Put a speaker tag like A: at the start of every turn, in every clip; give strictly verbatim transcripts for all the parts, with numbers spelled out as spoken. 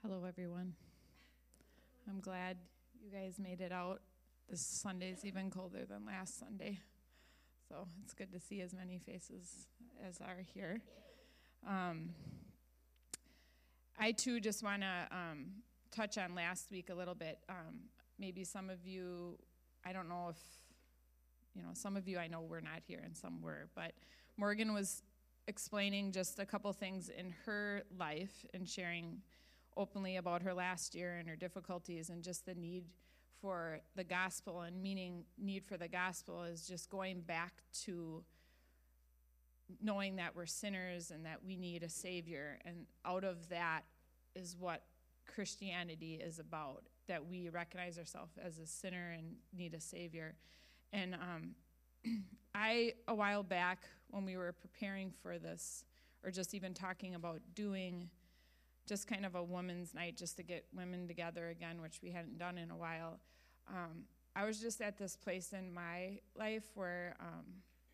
A: Hello, everyone. I'm glad you guys made it out. This Sunday's even colder than last Sunday, so it's good to see as many faces as are here. Um, I, too, just want to um, touch on last week a little bit. Um, maybe some of you, I don't know if, you know, some of you I know were not here and some were, but Morgan was explaining just a couple things in her life and sharing openly about her last year and her difficulties and just the need for the gospel, and meaning need for the gospel is just going back to knowing that we're sinners and that we need a Savior. And out of that is what Christianity is about, that we recognize ourselves as a sinner and need a Savior. And um, I, a while back, when we were preparing for this, or just even talking about doing just kind of a women's night just to get women together again, which we hadn't done in a while, um, I was just at this place in my life where, um,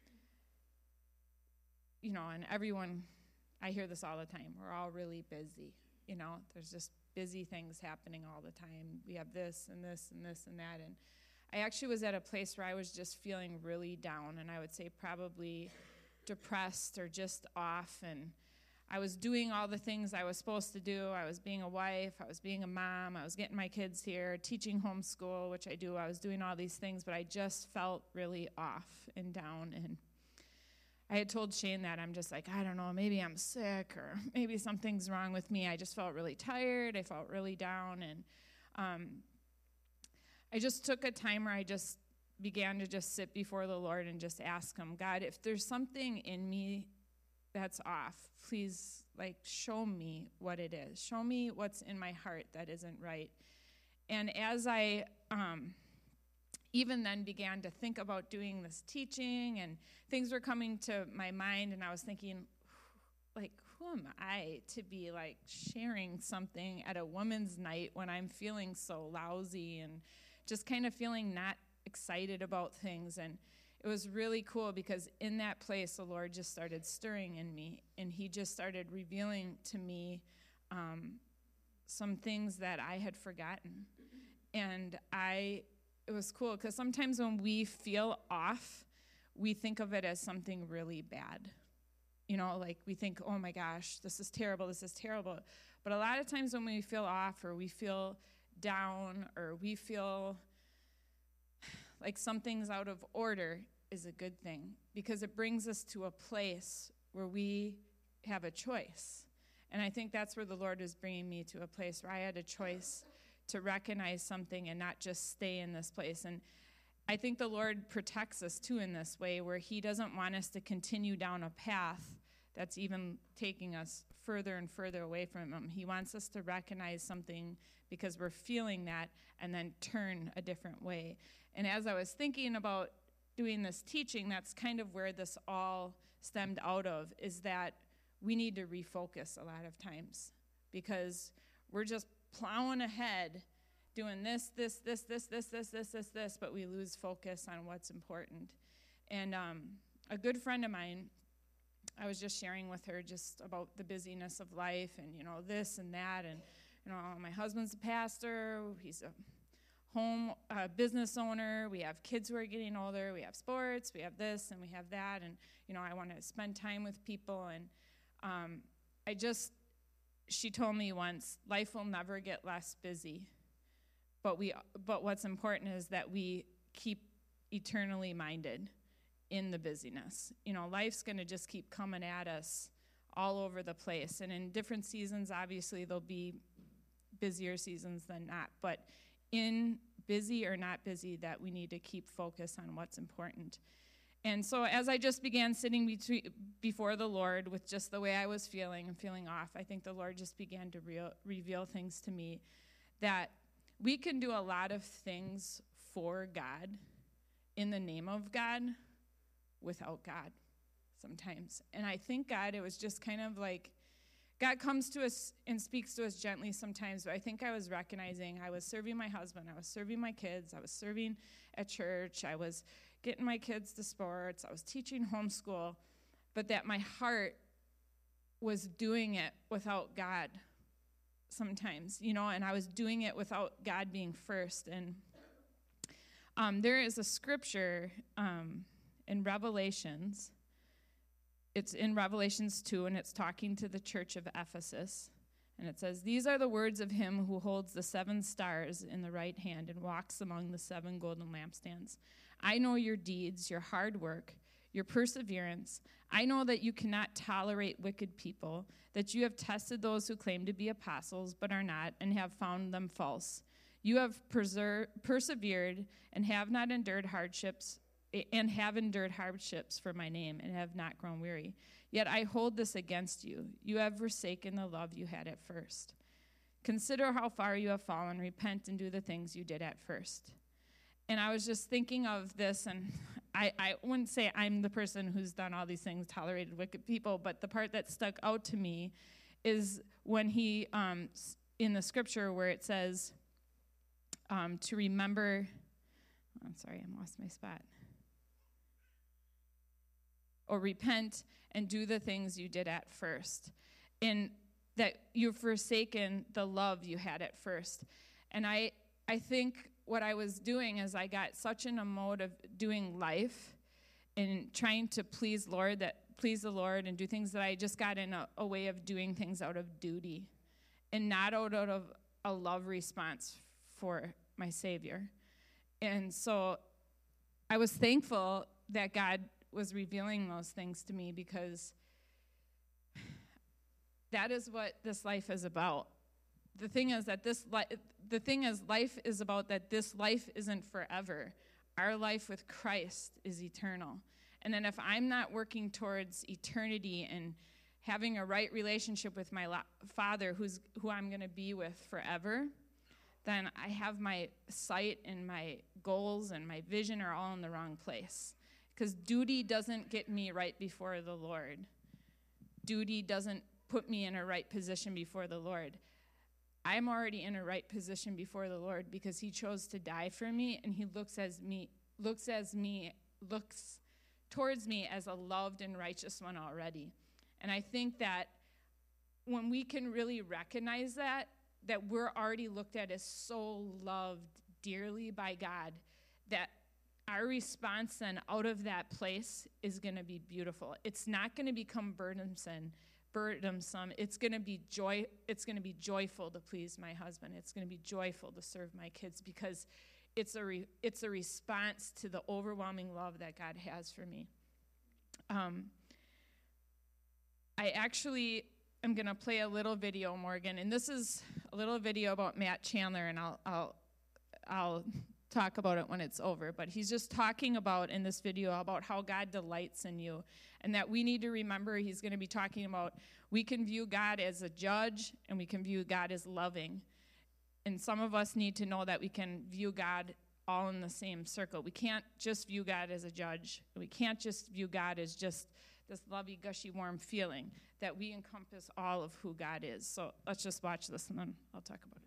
A: you know, and everyone, I hear this all the time, we're all really busy, you know, there's just busy things happening all the time. We have this and this and this and that, and I actually was at a place where I was just feeling really down, and I would say probably depressed or just off, and I was doing all the things I was supposed to do. I was being a wife, I was being a mom, I was getting my kids here, teaching homeschool, which I do. I was doing all these things, but I just felt really off and down. And I had told Shane that I'm just like, I don't know, maybe I'm sick or maybe something's wrong with me. I just felt really tired. I felt really down. And um, I just took a time where I just began to just sit before the Lord and just ask him, God, if there's something in me that's off, please, like, show me what it is. Show me what's in my heart that isn't right. And as I um, even then began to think about doing this teaching, and things were coming to my mind, and I was thinking, like, who am I to be, like, sharing something at a women's night when I'm feeling so lousy and just kind of feeling not excited about things? And it was really cool because in that place, the Lord just started stirring in me, and he just started revealing to me um, some things that I had forgotten. And I, it was cool because sometimes when we feel off, we think of it as something really bad. You know, like we think, oh my gosh, this is terrible, this is terrible. But a lot of times when we feel off or we feel down or we feel like something's out of order, is a good thing because it brings us to a place where we have a choice. And I think that's where the Lord is bringing me, to a place where I had a choice to recognize something and not just stay in this place. And I think the Lord protects us too in this way, where he doesn't want us to continue down a path that's even taking us further and further away from him. He wants us to recognize something because we're feeling that and then turn a different way. And as I was thinking about doing this teaching, that's kind of where this all stemmed out of, is that we need to refocus a lot of times because we're just plowing ahead doing this, this, this, this, this, this, this, this, this, but we lose focus on what's important. And um, a good friend of mine, I was just sharing with her just about the busyness of life and, you know, this and that. And, you know, my husband's a pastor. He's a home uh, business owner. We have kids who are getting older. We have sports. We have this and we have that. And, you know, I want to spend time with people. And um, I just, she told me once, life will never get less busy. But we, but what's important is that we keep eternally minded in the busyness. You know, life's going to just keep coming at us all over the place. And in different seasons, obviously, there'll be busier seasons than not. But in busy or not busy, that we need to keep focus on what's important. And so as I just began sitting between, before the Lord with just the way I was feeling and feeling off, I think the Lord just began to re- reveal things to me, that we can do a lot of things for God in the name of God without God sometimes. And I think God, it was just kind of like, God comes to us and speaks to us gently sometimes, but I think I was recognizing I was serving my husband, I was serving my kids, I was serving at church, I was getting my kids to sports, I was teaching homeschool, but that my heart was doing it without God sometimes, you know, and I was doing it without God being first. And um, there is a scripture um, in Revelations. It's in Revelations two, and it's talking to the church of Ephesus. And it says, "These are the words of him who holds the seven stars in the right hand and walks among the seven golden lampstands. I know your deeds, your hard work, your perseverance. I know that you cannot tolerate wicked people, that you have tested those who claim to be apostles but are not, and have found them false. You have perser- persevered and have not endured hardships, and have endured hardships for my name, and have not grown weary. Yet I hold this against you. You have forsaken the love you had at first. Consider how far you have fallen. Repent and do the things you did at first." And I was just thinking of this, and I, I wouldn't say I'm the person who's done all these things, tolerated wicked people, but the part that stuck out to me is when he, um, in the scripture where it says um, to remember, I'm sorry, I lost my spot. Or repent and do the things you did at first. And that you've forsaken the love you had at first. And I, I think what I was doing is I got such in a mode of doing life and trying to please Lord, that please the Lord and do things that I just got in a, a way of doing things out of duty and not out, out of a love response for my Savior. And so I was thankful that God was revealing those things to me, because that is what this life is about. The thing is that this li- the thing is life is about that this life isn't forever. Our life with Christ is eternal. And then if I'm not working towards eternity and having a right relationship with my lo- Father, who's who I'm going to be with forever, then I have my sight and my goals and my vision are all in the wrong place. Because duty doesn't get me right before the Lord. Duty doesn't put me in a right position before the Lord. I'm already in a right position before the Lord because he chose to die for me, and he looks as me, looks as me, looks towards me as a loved and righteous one already. And I think that when we can really recognize that, that we're already looked at as so loved dearly by God, that our response then out of that place is going to be beautiful. It's not going to become burdensome. Burdensome. It's going to be joy. It's going to be joyful to please my husband. It's going to be joyful to serve my kids, because it's a re, it's a response to the overwhelming love that God has for me. Um, I actually am going to play a little video, Morgan, and this is a little video about Matt Chandler, and I'll I'll I'll talk about it when it's over. But he's just talking about in this video about how God delights in you, and that we need to remember he's going to be talking about we can view God as a judge and we can view God as loving. And some of us need to know that we can view God all in the same circle. We can't just view God as a judge. We can't just view God as just this lovey, gushy, warm feeling, that we encompass all of who God is. So let's just watch this and then I'll talk about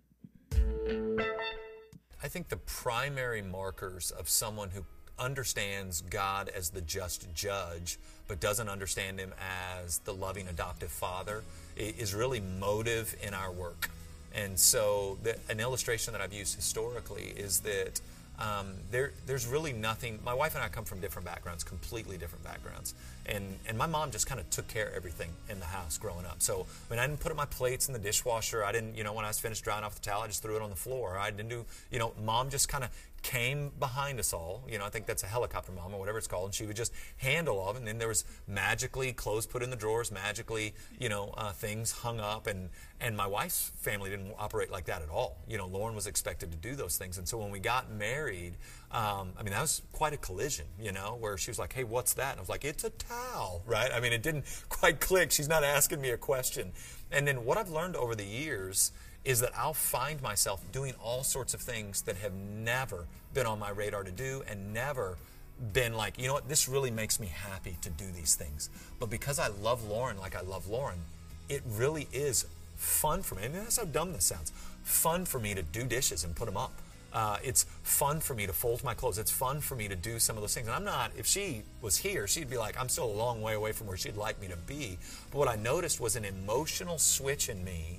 A: it.
B: I think the primary markers of someone who understands God as the just judge but doesn't understand him as the loving adoptive father is really motive in our work. And so the, an illustration that I've used historically is that um, there, there's really nothing. My wife and I come from different backgrounds, completely different backgrounds. And, and my mom just kind of took care of everything in the house growing up. So when I didn't put my plates in the dishwasher, I didn't, you know, when I was finished drying off the towel, I just threw it on the floor. I didn't do, you know, mom just kind of came behind us all. You know, I think that's a helicopter mom or whatever it's called. And she would just handle all of it. And then there was magically clothes put in the drawers, magically, you know, uh, things hung up. And, and my wife's family didn't operate like that at all. You know, Lauren was expected to do those things. And so when we got married, um, I mean, that was quite a collision, you know, where she was like, hey, what's that? And I was like, it's a towel, right? I mean, it didn't quite click. She's not asking me a question. And then what I've learned over the years is that I'll find myself doing all sorts of things that have never been on my radar to do and never been like, you know what, this really makes me happy to do these things. But because I love Lauren like I love Lauren, it really is fun for me. And that's how dumb this sounds. Fun for me to do dishes and put them up. Uh, it's fun for me to fold my clothes. It's fun for me to do some of those things. And I'm not, if she was here, she'd be like, I'm still a long way away from where she'd like me to be. But what I noticed was an emotional switch in me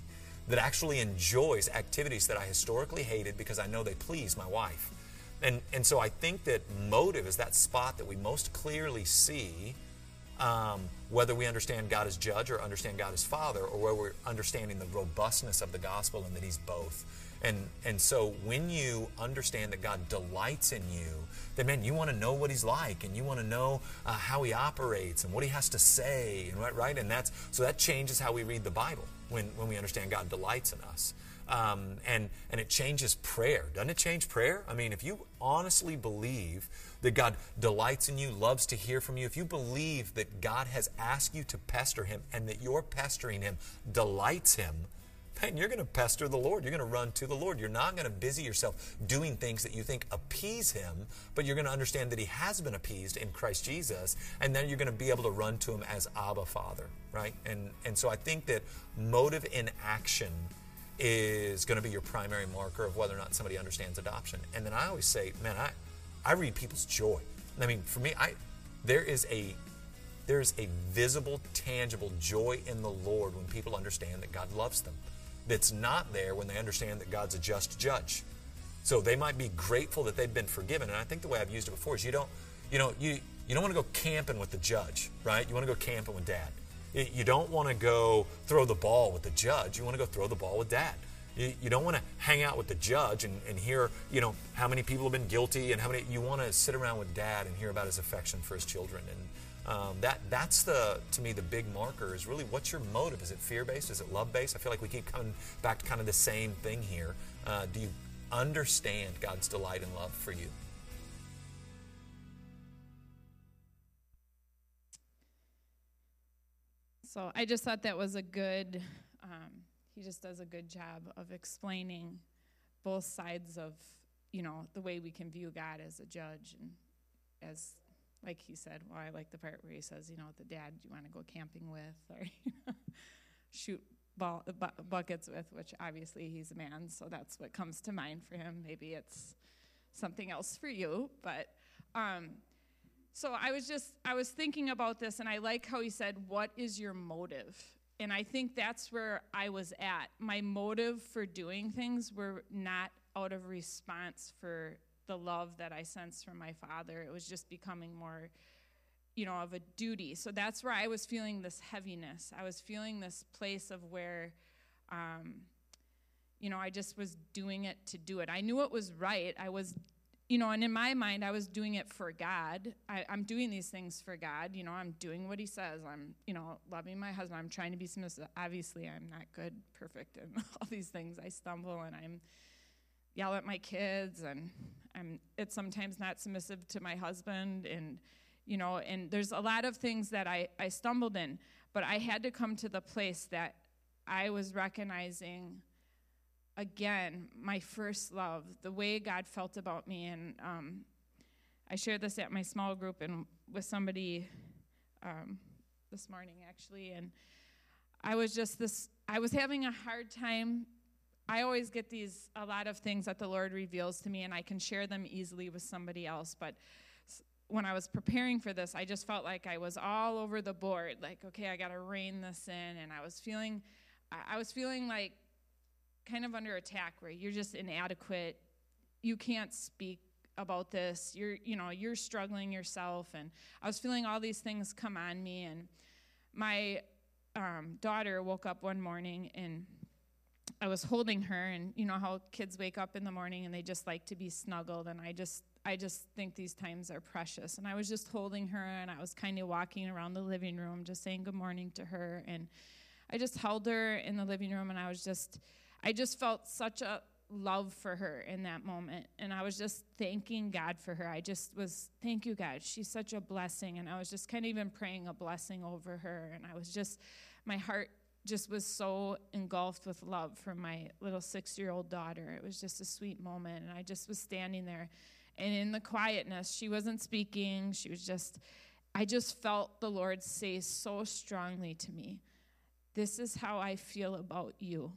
B: that actually enjoys activities that I historically hated because I know they please my wife. And, and so I think that motive is that spot that we most clearly see, um, whether we understand God as judge or understand God as father, or where we're understanding the robustness of the gospel and that he's both. And, and so when you understand that God delights in you, then man, you want to know what he's like, and you want to know uh, how he operates and what he has to say, and right, right? And that's, so that changes how we read the Bible when, when we understand God delights in us. Um, and, and it changes prayer. Doesn't it change prayer? I mean, if you honestly believe that God delights in you, loves to hear from you, if you believe that God has asked you to pester him and that your pestering him delights him, man, you're going to pester the Lord. You're going to run to the Lord. You're not going to busy yourself doing things that you think appease him, but you're going to understand that he has been appeased in Christ Jesus, and then you're going to be able to run to him as Abba, Father, right? And, and so I think that motive in action is going to be your primary marker of whether or not somebody understands adoption. And then I always say, man, I, I read people's joy. I mean, for me, I there is a there is a visible, tangible joy in the Lord when people understand that God loves them. That's not there when they understand that God's a just judge. So they might be grateful that they've been forgiven. And I think the way I've used it before is you don't, you know, you, you don't want to go camping with the judge, right? You want to go camping with dad. You don't want to go throw the ball with the judge. You want to go throw the ball with dad. You, you don't want to hang out with the judge and, and hear, you know, how many people have been guilty and how many. You want to sit around with dad and hear about his affection for his children. And um, that that's the, to me, the big marker is really what's your motive? Is it fear-based? Is it love-based? I feel like we keep coming back to kind of the same thing here. Uh, do you understand God's delight and love for you?
A: So I just thought that was a good, um, he just does a good job of explaining both sides of, you know, the way we can view God as a judge. And as, like he said, well, I like the part where he says, you know, the dad you want to go camping with or you know, shoot ball, bu- buckets with, which obviously he's a man, so that's what comes to mind for him. Maybe it's something else for you, but... Um, So I was just, I was thinking about this, and I like how he said, what is your motive? And I think that's where I was at. My motive for doing things were not out of response for the love that I sensed from my father. It was just becoming more, you know, of a duty. So that's where I was feeling this heaviness. I was feeling this place of where, um, you know, I just was doing it to do it. I knew it was right. I was You know, and in my mind, I was doing it for God. I, I'm doing these things for God. You know, I'm doing what he says. I'm, you know, loving my husband. I'm trying to be submissive. Obviously, I'm not good, perfect, and all these things. I stumble, and I'm yell at my kids, and I'm it's sometimes not submissive to my husband. And, you know, and there's a lot of things that I, I stumbled in. But I had to come to the place that I was recognizing again, my first love, the way God felt about me. And um, I shared this at my small group and with somebody um, this morning, actually. And I was just this, I was having a hard time. I always get these, a lot of things that the Lord reveals to me, and I can share them easily with somebody else. But when I was preparing for this, I just felt like I was all over the board. Like, okay, I got to rein this in. And I was feeling, I was feeling like, kind of under attack where you're just inadequate. You can't speak about this. You're, you know, you're struggling yourself. And I was feeling all these things come on me. And my um, daughter woke up one morning and I was holding her, and you know how kids wake up in the morning and they just like to be snuggled. And I just, I just think these times are precious. And I was just holding her, and I was kind of walking around the living room, just saying good morning to her. And I just held her in the living room, and I was just, I just felt such a love for her in that moment. And I was just thanking God for her. I just was, thank you, God. She's such a blessing. And I was just kind of even praying a blessing over her. And I was just, my heart just was so engulfed with love for my little six-year-old daughter. It was just a sweet moment. And I just was standing there. And in the quietness, she wasn't speaking. She was just, I just felt the Lord say so strongly to me, this is how I feel about you.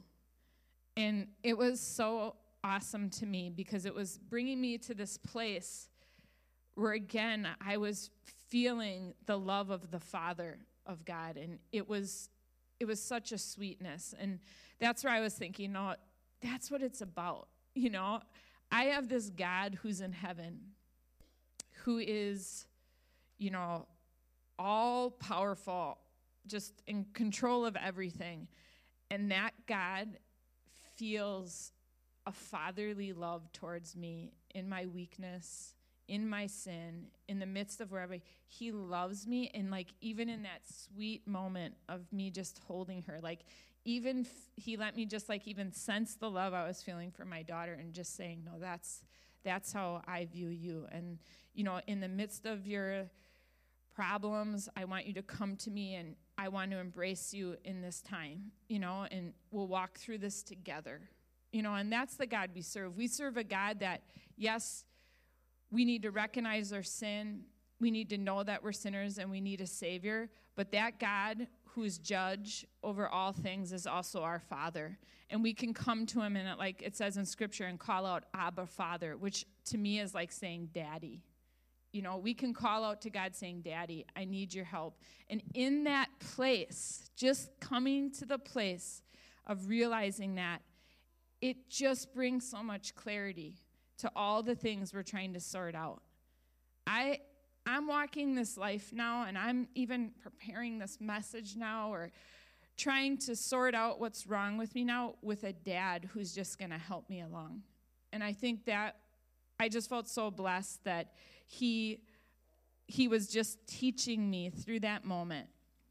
A: And it was so awesome to me because it was bringing me to this place where, again, I was feeling the love of the Father of God. And it was it was such a sweetness. And that's where I was thinking, no, that's what it's about. You know, I have this God who's in heaven, who is, you know, all powerful, just in control of everything. And that God feels a fatherly love towards me in my weakness, in my sin, in the midst of wherever. He loves me. And like, even in that sweet moment of me just holding her, like even f- he let me just like even sense the love I was feeling for my daughter and just saying, no, that's, that's how I view you. And, you know, in the midst of your problems, I want you to come to me, and I want to embrace you in this time, you know, and we'll walk through this together, you know, and that's the God we serve. We serve a God that, yes, we need to recognize our sin. We need to know that we're sinners and we need a Savior, but that God who's judge over all things is also our Father. And we can come to him, and it, like it says in Scripture, and call out, Abba, Father, which to me is like saying Daddy. You know, we can call out to God saying, Daddy, I need your help. And in that place, just coming to the place of realizing that, it just brings so much clarity to all the things we're trying to sort out. I, I'm walking this life now, and I'm even preparing this message now, or trying to sort out what's wrong with me now with a dad who's just going to help me along. And I think that I just felt so blessed that he he was just teaching me through that moment.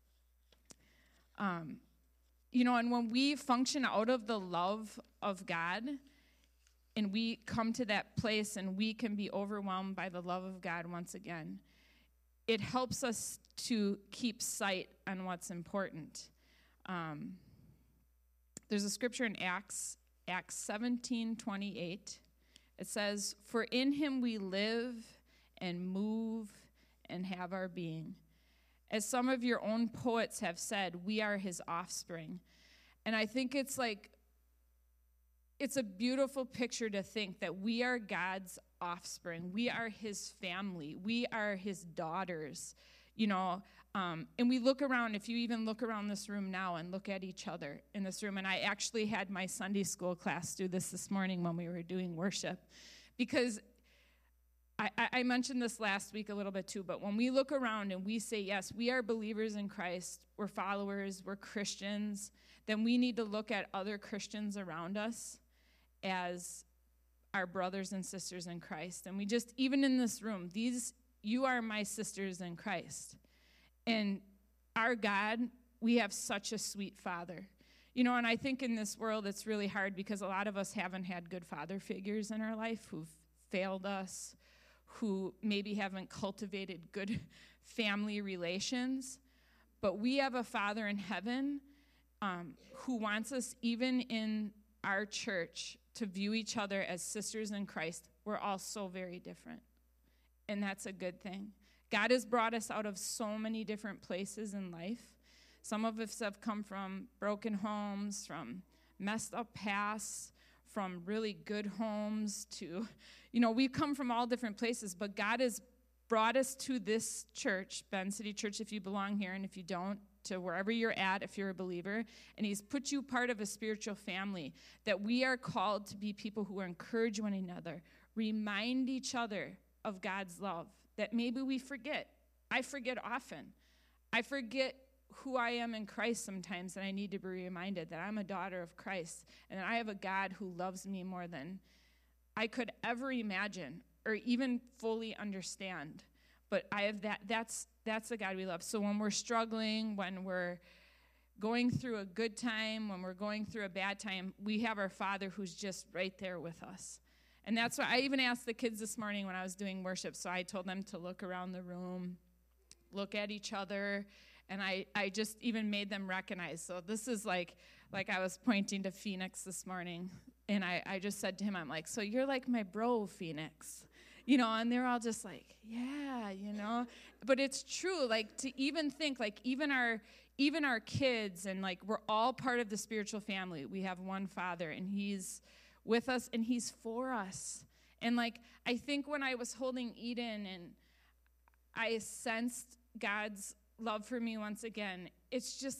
A: Um, you know, and when we function out of the love of God, and we come to that place and we can be overwhelmed by the love of God once again, it helps us to keep sight on what's important. Um, there's a scripture in Acts, Acts seventeen twenty-eight. It says, for in him we live and move and have our being. As some of your own poets have said, we are his offspring. And I think it's like, it's a beautiful picture to think that we are God's offspring. We are his family. We are his daughters, you know. Um, and we look around, if you even look around this room now and look at each other in this room. And I actually had my Sunday school class do this this morning when we were doing worship. Because I, I mentioned this last week a little bit too, but when we look around and we say, yes, we are believers in Christ, we're followers, we're Christians, then we need to look at other Christians around us as our brothers and sisters in Christ. And we just, even in this room, these, you are my sisters in Christ. And our God, we have such a sweet Father. You know, and I think in this world it's really hard because a lot of us haven't had good father figures in our life who've failed us, who maybe haven't cultivated good family relations. But we have a Father in heaven um, who wants us, even in our church, to view each other as sisters in Christ. We're all so very different, and that's a good thing. God has brought us out of so many different places in life. Some of us have come from broken homes, from messed up pasts, from really good homes to, you know, we've come from all different places, but God has brought us to this church, Bend City Church, if you belong here, and if you don't, to wherever you're at, if you're a believer, and he's put you part of a spiritual family, that we are called to be people who encourage one another, remind each other of God's love, that maybe we forget. I forget often. I forget who I am in Christ sometimes, and I need to be reminded that I'm a daughter of Christ, and I have a God who loves me more than I could ever imagine or even fully understand. But I have that, that's that's the God we love. So when we're struggling, when we're going through a good time, when we're going through a bad time, we have our Father who's just right there with us. And that's why I even asked the kids this morning when I was doing worship. So I told them to look around the room, look at each other, and I, I just even made them recognize. So this is like, like I was pointing to Phoenix this morning, and I, I just said to him, I'm like, so you're like my bro, Phoenix. You know, and they're all just like, yeah, you know. But it's true, like, to even think, like, even our even our kids, and, like, we're all part of the spiritual family. We have one Father, and he's with us, and he's for us. And, like, I think when I was holding Eden and I sensed God's love for me once again, it's just like,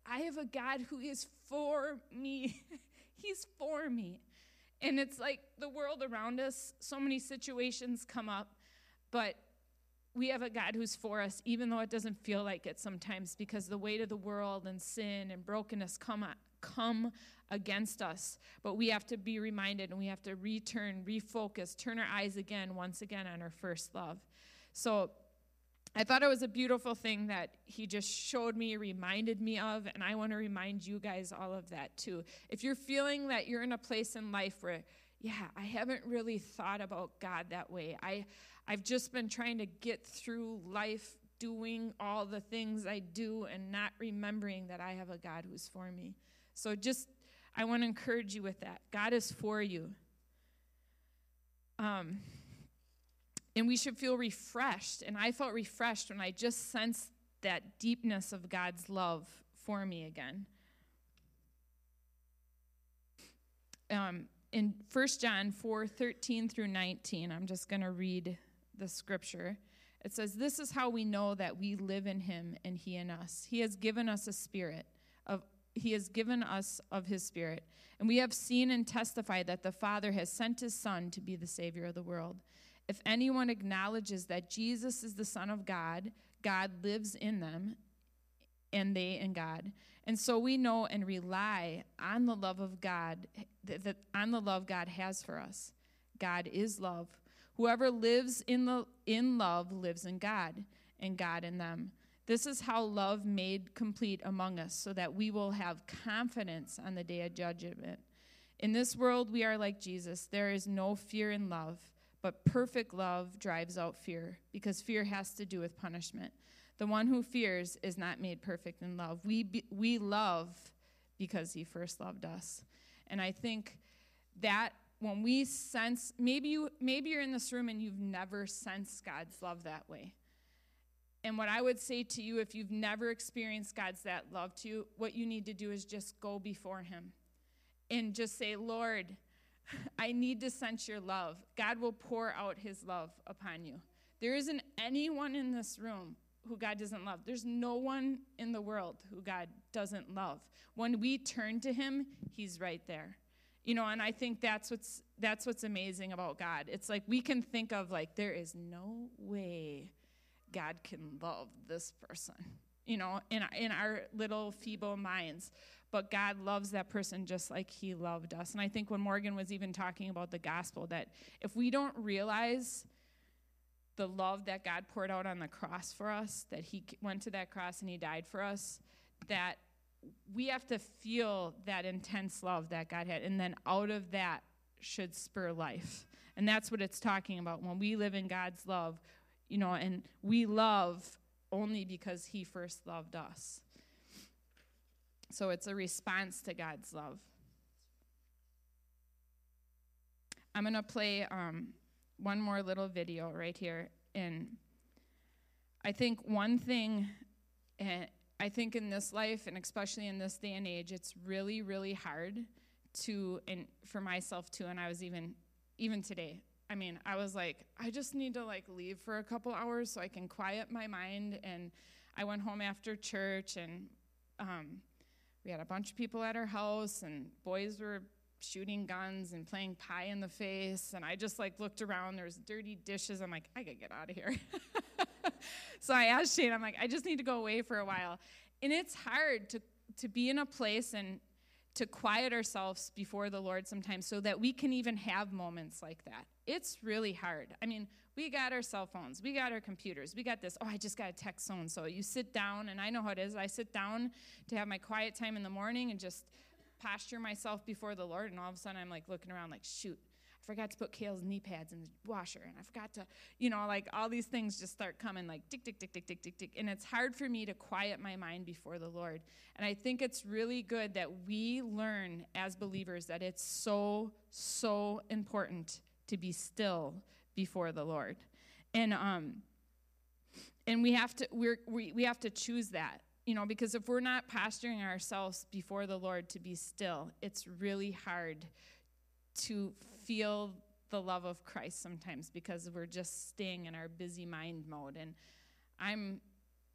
A: I have a God who is for me. He's for me. And it's like the world around us, so many situations come up, but we have a God who's for us, even though it doesn't feel like it sometimes, because the weight of the world and sin and brokenness come, come against us. But we have to be reminded, and we have to return, refocus, turn our eyes again, once again, on our first love. So I thought it was a beautiful thing that he just showed me, reminded me of, and I want to remind you guys all of that too. If you're feeling that you're in a place in life where, yeah, I haven't really thought about God that way. I, I've just been trying to get through life doing all the things I do and not remembering that I have a God who's for me. So just, I want to encourage you with that. God is for you. Um. And we should feel refreshed. And I felt refreshed when I just sensed that deepness of God's love for me again. Um, in First John four, thirteen through nineteen, I'm just going to read the scripture. It says, "This is how we know that we live in him and he in us. He has given us a spirit of He has given us of his Spirit. And we have seen and testified that the Father has sent his Son to be the Savior of the world. If anyone acknowledges that Jesus is the Son of God, God lives in them, and they in God. And so we know and rely on the love of God, that, that on the love God has for us. God is love. Whoever lives in the in love lives in God, and God in them. This is how love made complete among us, so that we will have confidence on the day of judgment. In this world we are like Jesus. There is no fear in love. But perfect love drives out fear, because fear has to do with punishment. The one who fears is not made perfect in love. We be, we love because he first loved us. And I think that when we sense, maybe you maybe you're in this room and you've never sensed God's love that way. And what I would say to you, if you've never experienced God's that love to you, what you need to do is just go before him and just say, Lord, I need to sense your love. God will pour out his love upon you. There isn't anyone in this room who God doesn't love. There's no one in the world who God doesn't love. When we turn to him, he's right there. You know, and I think that's what's that's what's amazing about God. It's like we can think of like, there is no way God can love this person, you know, in, in our little feeble minds. But God loves that person just like he loved us. And I think when Morgan was even talking about the gospel, that if we don't realize the love that God poured out on the cross for us, that he went to that cross and he died for us, that we have to feel that intense love that God had. And then out of that should spur life. And that's what it's talking about. When we live in God's love, you know, and we love only because he first loved us. So it's a response to God's love. I'm going to play um, one more little video right here. And I think one thing, uh, I think in this life, and especially in this day and age, it's really, really hard to, and for myself too, and I was even, even today, I mean, I was like, I just need to like leave for a couple hours so I can quiet my mind. And I went home after church, and um, we had a bunch of people at our house, and boys were shooting guns and playing pie in the face. And I just like looked around. There was dirty dishes. I'm like, I gotta get out of here. So I asked Shane, I'm like, I just need to go away for a while. And it's hard to, to be in a place and to quiet ourselves before the Lord sometimes so that we can even have moments like that. It's really hard. I mean, we got our cell phones. We got our computers. We got this. Oh, I just got to text so-and-so. You sit down, and I know how it is. I sit down to have my quiet time in the morning and just posture myself before the Lord, and all of a sudden I'm like looking around like, shoot, I forgot to put Kale's knee pads in the washer, and I forgot to, you know, like all these things just start coming like tick, tick, tick, tick, tick, tick, tick. And it's hard for me to quiet my mind before the Lord. And I think it's really good that we learn as believers that it's so, so important to be still before the Lord. And um and we have to we're, we we have to choose that, you know, because if we're not posturing ourselves before the Lord to be still, it's really hard to feel the love of Christ sometimes, because we're just staying in our busy mind mode. And I'm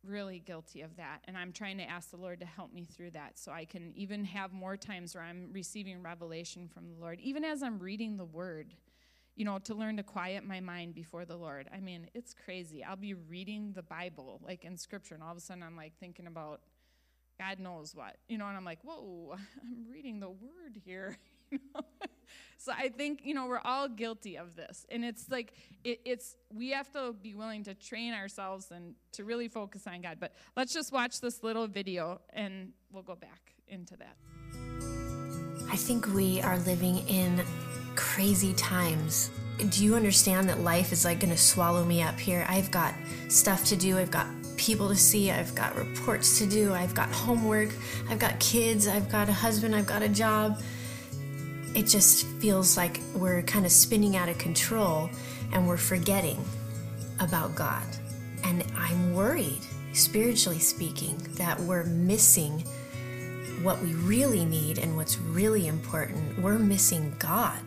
A: really guilty of that, and I'm trying to ask the Lord to help me through that so I can even have more times where I'm receiving revelation from the Lord, even as I'm reading the Word, you know, to learn to quiet my mind before the Lord. I mean, it's crazy. I'll be reading the Bible, like in Scripture, and all of a sudden I'm like thinking about God knows what, you know, and I'm like, whoa, I'm reading the Word here. You know? So I think, you know, we're all guilty of this. And it's like, it, it's, we have to be willing to train ourselves and to really focus on God. But let's just watch this little video and we'll go back into that.
C: I think we are living in crazy times. Do you understand that life is like going to swallow me up here? I've got stuff to do. I've got people to see. I've got reports to do. I've got homework. I've got kids. I've got a husband. I've got a job. It just feels like we're kind of spinning out of control and we're forgetting about God. And I'm worried, spiritually speaking, that we're missing what we really need and what's really important. We're missing God.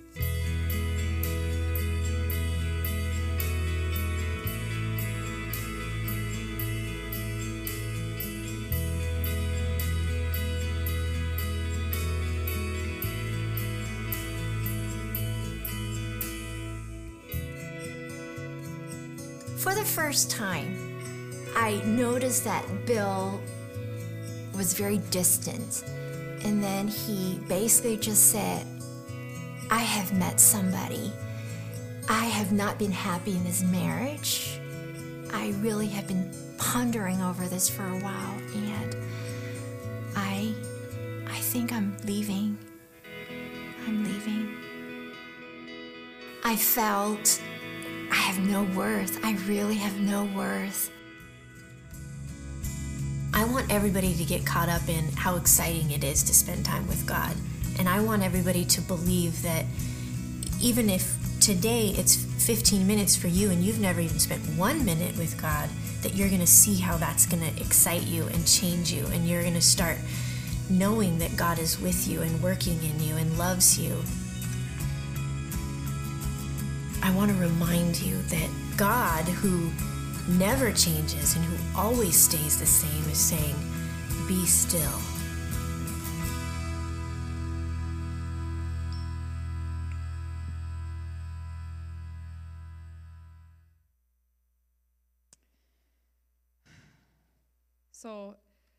D: For the first time, I noticed that Bill was very distant. And then he basically just said, I have met somebody. I have not been happy in this marriage. I really have been pondering over this for a while, and I, I think I'm leaving. I'm leaving. I felt I have no worth. I really have no worth.
C: I want everybody to get caught up in how exciting it is to spend time with God. And I want everybody to believe that even if today it's fifteen minutes for you and you've never even spent one minute with God, that you're going to see how that's going to excite you and change you. And you're going to start knowing that God is with you and working in you and loves you. I want to remind you that God, who never changes and who always stays the same, is saying, be still.
A: So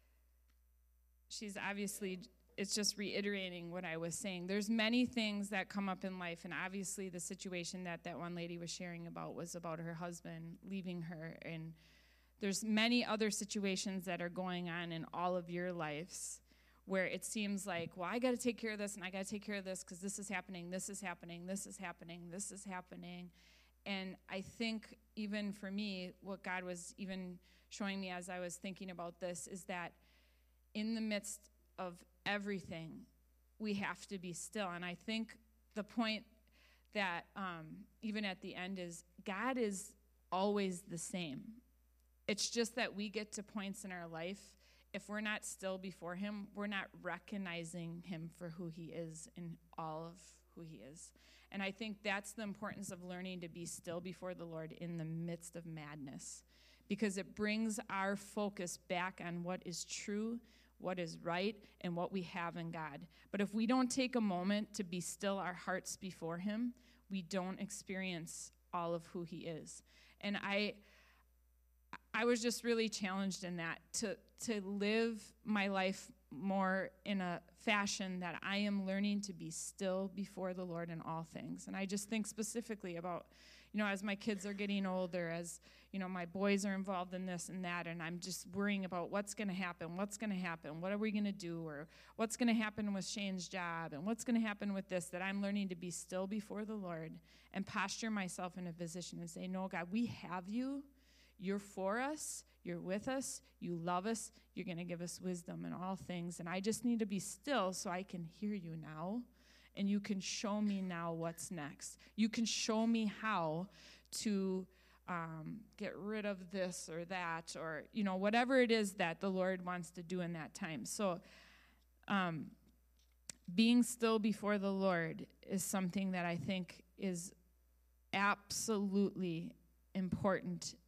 A: she's obviously, it's just reiterating what I was saying. There's many things that come up in life, and obviously the situation that that one lady was sharing about was about her husband leaving her, and there's many other situations that are going on in all of your lives where it seems like, well, I got to take care of this, and I got to take care of this because this is happening, this is happening, this is happening, this is happening. And I think even for me, what God was even showing me as I was thinking about this is that in the midst of everything, we have to be still. And I think the point that um, even at the end is God is always the same. It's just that we get to points in our life, if we're not still before him, we're not recognizing him for who he is in all of who he is. And I think that's the importance of learning to be still before the Lord in the midst of madness, because it brings our focus back on what is true, what is right, and what we have in God. But if we don't take a moment to be still our hearts before him, we don't experience all of who he is. And I I was just really challenged in that, to to live my life more in a fashion that I am learning to be still before the Lord in all things. And I just think specifically about, you know, as my kids are getting older, as, you know, my boys are involved in this and that, and I'm just worrying about what's going to happen, what's going to happen, what are we going to do, or what's going to happen with Shane's job, and what's going to happen with this, that I'm learning to be still before the Lord and posture myself in a position and say, no, God, we have you. You're for us. You're with us. You love us. You're going to give us wisdom in all things. And I just need to be still so I can hear you now. And you can show me now what's next. You can show me how to um, get rid of this or that, or, you know, whatever it is that the Lord wants to do in that time. So um, being still before the Lord is something that I think is absolutely important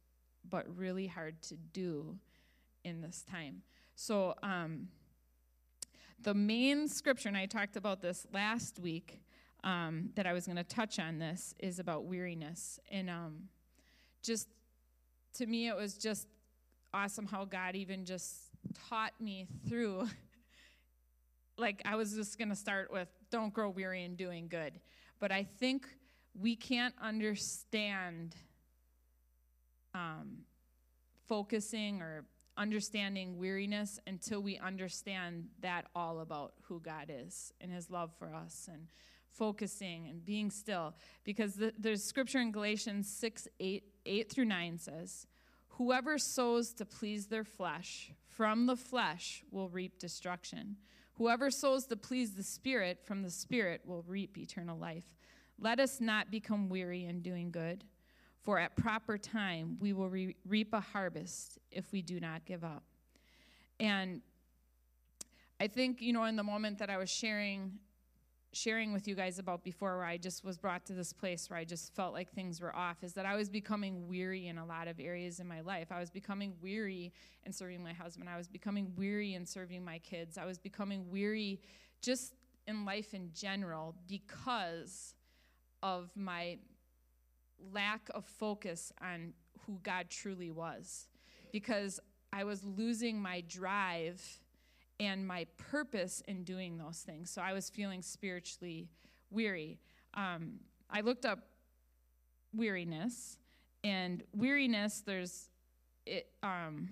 A: but really hard to do in this time. So um, the main scripture, and I talked about this last week, um, that I was going to touch on this, is about weariness. And um, just, to me, it was just awesome how God even just taught me through. Like, I was just going to start with, don't grow weary in doing good. But I think we can't understand um, focusing or understanding weariness until we understand that all about who God is and his love for us and focusing and being still. Because the, there's scripture in Galatians six, eight, eight through nine says, whoever sows to please their flesh, from the flesh will reap destruction. Whoever sows to please the Spirit, from the Spirit will reap eternal life. Let us not become weary in doing good, for at proper time we will re- reap a harvest if we do not give up. And I think, you know, in the moment that I was sharing sharing with you guys about before, where I just was brought to this place where I just felt like things were off, is that I was becoming weary in a lot of areas in my life. I was becoming weary in serving my husband. I was becoming weary in serving my kids. I was becoming weary just in life in general because of my lack of focus on who God truly was. Because I was losing my drive and my purpose in doing those things. So I was feeling spiritually weary. Um, I looked up weariness, and weariness, there's, it, um,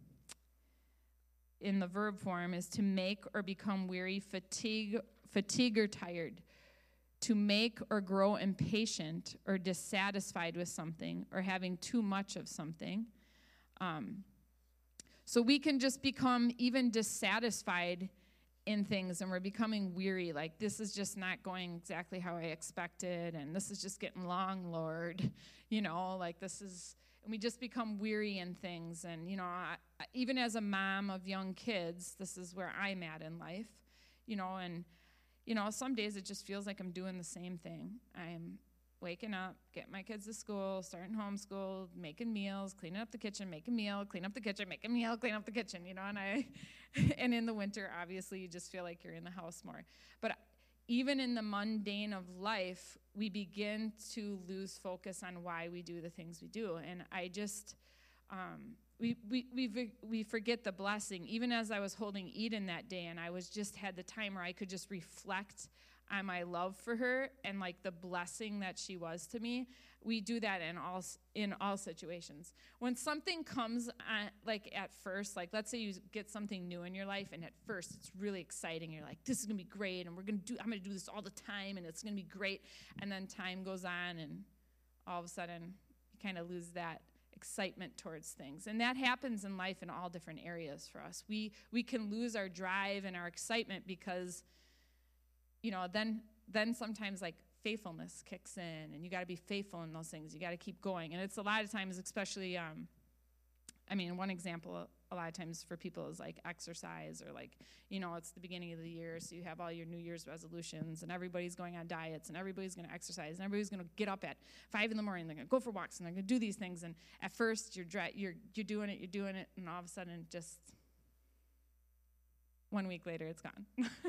A: in the verb form, is to make or become weary, fatigue, fatigue or tired, to make or grow impatient or dissatisfied with something or having too much of something. Um, So we can just become even dissatisfied in things, and we're becoming weary, like this is just not going exactly how I expected, and this is just getting long, Lord, you know, like this is, and we just become weary in things. And, you know, I, even as a mom of young kids, this is where I'm at in life, you know, and, you know, some days it just feels like I'm doing the same thing. I'm waking up, getting my kids to school, starting homeschool, making meals, cleaning up the kitchen, make a meal, clean up the kitchen, make a meal, clean up the kitchen, you know, and I, and in the winter, obviously, you just feel like you're in the house more. But even in the mundane of life, we begin to lose focus on why we do the things we do. And I just, um, we, we, we, we forget the blessing. Even as I was holding Eden that day, and I was just had the time where I could just reflect on my love for her and like the blessing that she was to me. We do that in all in all situations. When something comes on, like at first, like let's say you get something new in your life, and at first it's really exciting. You're like, this is gonna be great, and we're gonna do. I'm gonna do this all the time, and it's gonna be great. And then time goes on, and all of a sudden you kind of lose that excitement towards things. And that happens in life in all different areas for us. We we can lose our drive and our excitement because, you know, then then sometimes like faithfulness kicks in, and you got to be faithful in those things. You got to keep going. And it's a lot of times, especially, um, I mean, one example a lot of times for people is like exercise, or like, you know, it's the beginning of the year, so you have all your New Year's resolutions, and everybody's going on diets, and everybody's going to exercise, and everybody's going to get up at five in the morning. They're going to go for walks, and they're going to do these things. And at first, you're dry, you're you're doing it, you're doing it, and all of a sudden, just one week later, it's gone.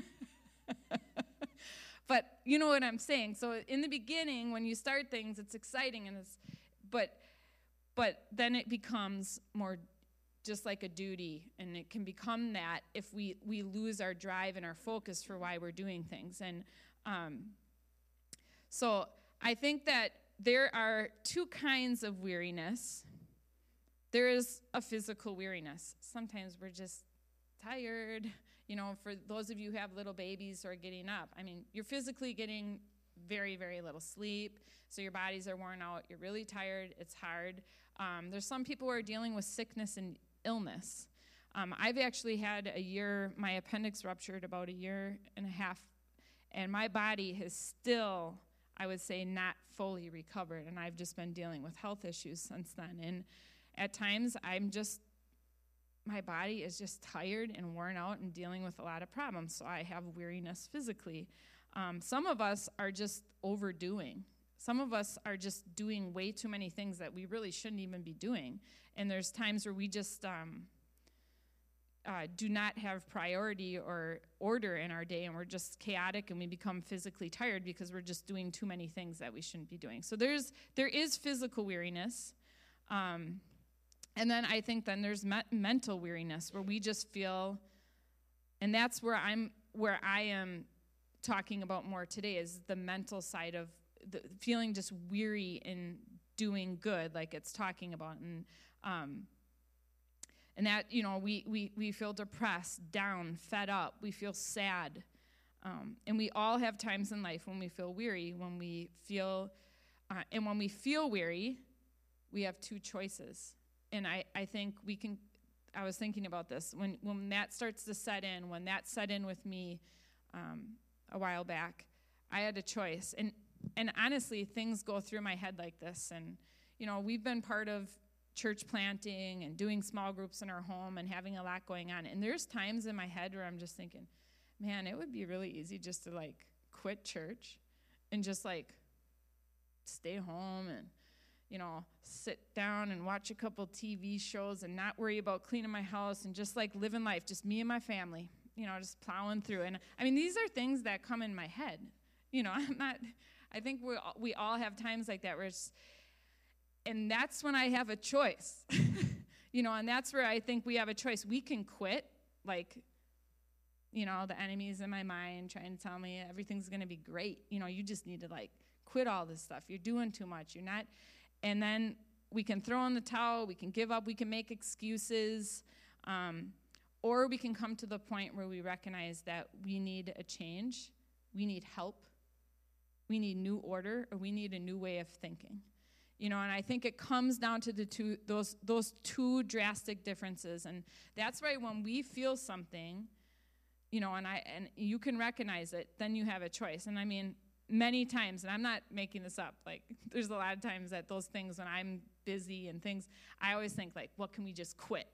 A: But you know what I'm saying. So in the beginning, when you start things, it's exciting, and it's, but, but then it becomes more just like a duty, and it can become that if we, we lose our drive and our focus for why we're doing things. And um, so I think that there are two kinds of weariness. There is a physical weariness. Sometimes we're just tired. You know, for those of you who have little babies who are getting up, I mean, you're physically getting very, very little sleep, so your bodies are worn out. You're really tired. It's hard. Um, there's some people who are dealing with sickness and illness. Um, I've actually had a year, my appendix ruptured about a year and a half, and my body has still, I would say, not fully recovered, and I've just been dealing with health issues since then. And at times, I'm just my body is just tired and worn out and dealing with a lot of problems, so I have weariness physically. Um, some of us are just overdoing. Some of us are just doing way too many things that we really shouldn't even be doing. And there's times where we just um, uh, do not have priority or order in our day, and we're just chaotic, and we become physically tired because we're just doing too many things that we shouldn't be doing. So there's there is physical weariness. Um, and then I think then there's me- mental weariness, where we just feel, and that's where I'm where I am talking about more today, is the mental side of the feeling just weary in doing good, like it's talking about. And um, and that, you know, we, we, we feel depressed, down, fed up, we feel sad. Um, and we all have times in life when we feel weary, when we feel, uh, and when we feel weary, we have two choices. And I, I think we can, I was thinking about this, when, when that starts to set in, when that set in with me um, a while back, I had a choice. And and honestly, things go through my head like this. And, you know, we've been part of church planting and doing small groups in our home and having a lot going on. And there's times in my head where I'm just thinking, man, it would be really easy just to, like, quit church and just, like, stay home and, you know, sit down and watch a couple T V shows and not worry about cleaning my house and just, like, living life, just me and my family, you know, just plowing through. And, I mean, these are things that come in my head. You know, I'm not, I think we we all have times like that where it's, and that's when I have a choice. You know, and that's where I think we have a choice. We can quit, like, you know, the enemy's in my mind trying to tell me everything's going to be great. You know, you just need to, like, quit all this stuff. You're doing too much. You're not, and then we can throw in the towel. We can give up. We can make excuses. Um, or we can come to the point where we recognize that we need a change. We need help. We need new order, or we need a new way of thinking. You know, and I think it comes down to the two those those two drastic differences. And that's why when we feel something, you know, and I and you can recognize it, then you have a choice. And I mean, many times, and I'm not making this up, like, there's a lot of times that those things, when I'm busy and things, I always think, like, what can we just quit?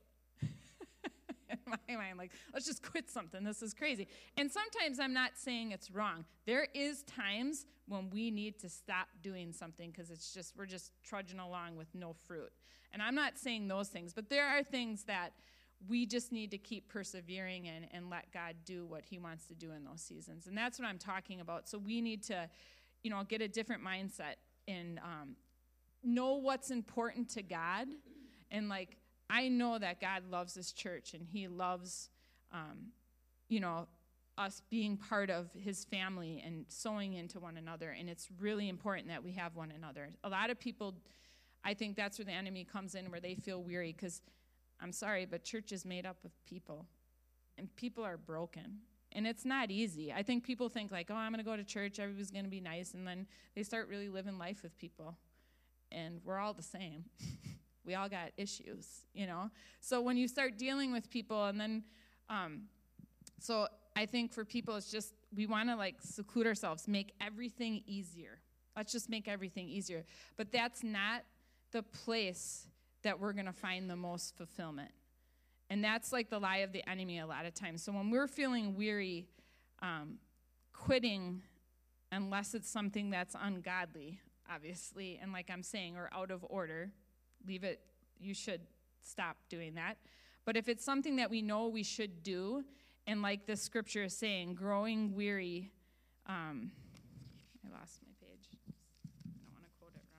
A: In my mind, like, let's just quit something. This is crazy. And sometimes I'm not saying it's wrong. There is times when we need to stop doing something because it's just, we're just trudging along with no fruit. And I'm not saying those things, but there are things that we just need to keep persevering in and let God do what he wants to do in those seasons. And that's what I'm talking about. So we need to, you know, get a different mindset and um, know what's important to God. And, like, I know that God loves this church, and he loves, um, you know, us being part of his family and sowing into one another, and it's really important that we have one another. A lot of people, I think that's where the enemy comes in, where they feel weary, because I'm sorry, but church is made up of people, and people are broken, and it's not easy. I think people think, like, oh, I'm going to go to church, everybody's going to be nice, and then they start really living life with people, and we're all the same. We all got issues, you know? So when you start dealing with people, and then, um, so I think for people, it's just, we want to, like, seclude ourselves, make everything easier. Let's just make everything easier. But that's not the place that we're going to find the most fulfillment. And that's, like, the lie of the enemy a lot of times. So when we're feeling weary, um, quitting, unless it's something that's ungodly, obviously, and like I'm saying, or out of order, leave it, you should stop doing that. But if it's something that we know we should do, and like the scripture is saying, growing weary, um, I lost my page. I don't want to quote it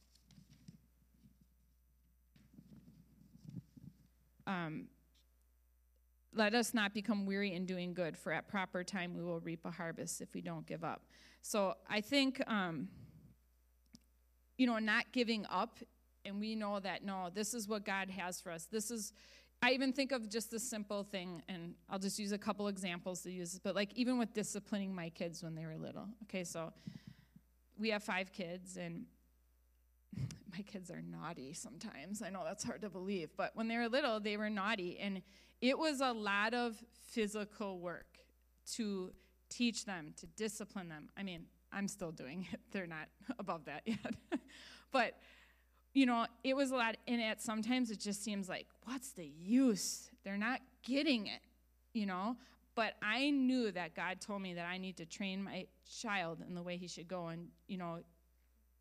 A: wrong. Um, let us not become weary in doing good, for at proper time we will reap a harvest if we don't give up. So I think, um, you know, not giving up. And we know that, no, this is what God has for us. This is, I even think of just the simple thing, and I'll just use a couple examples to use, but, like, even with disciplining my kids when they were little. Okay, so we have five kids, and my kids are naughty sometimes. I know that's hard to believe, but when they were little, they were naughty, and it was a lot of physical work to teach them, to discipline them. I mean, I'm still doing it. They're not above that yet. But you know, it was a lot, and at sometimes it just seems like, what's the use? They're not getting it, you know? But I knew that God told me that I need to train my child in the way he should go, and, you know,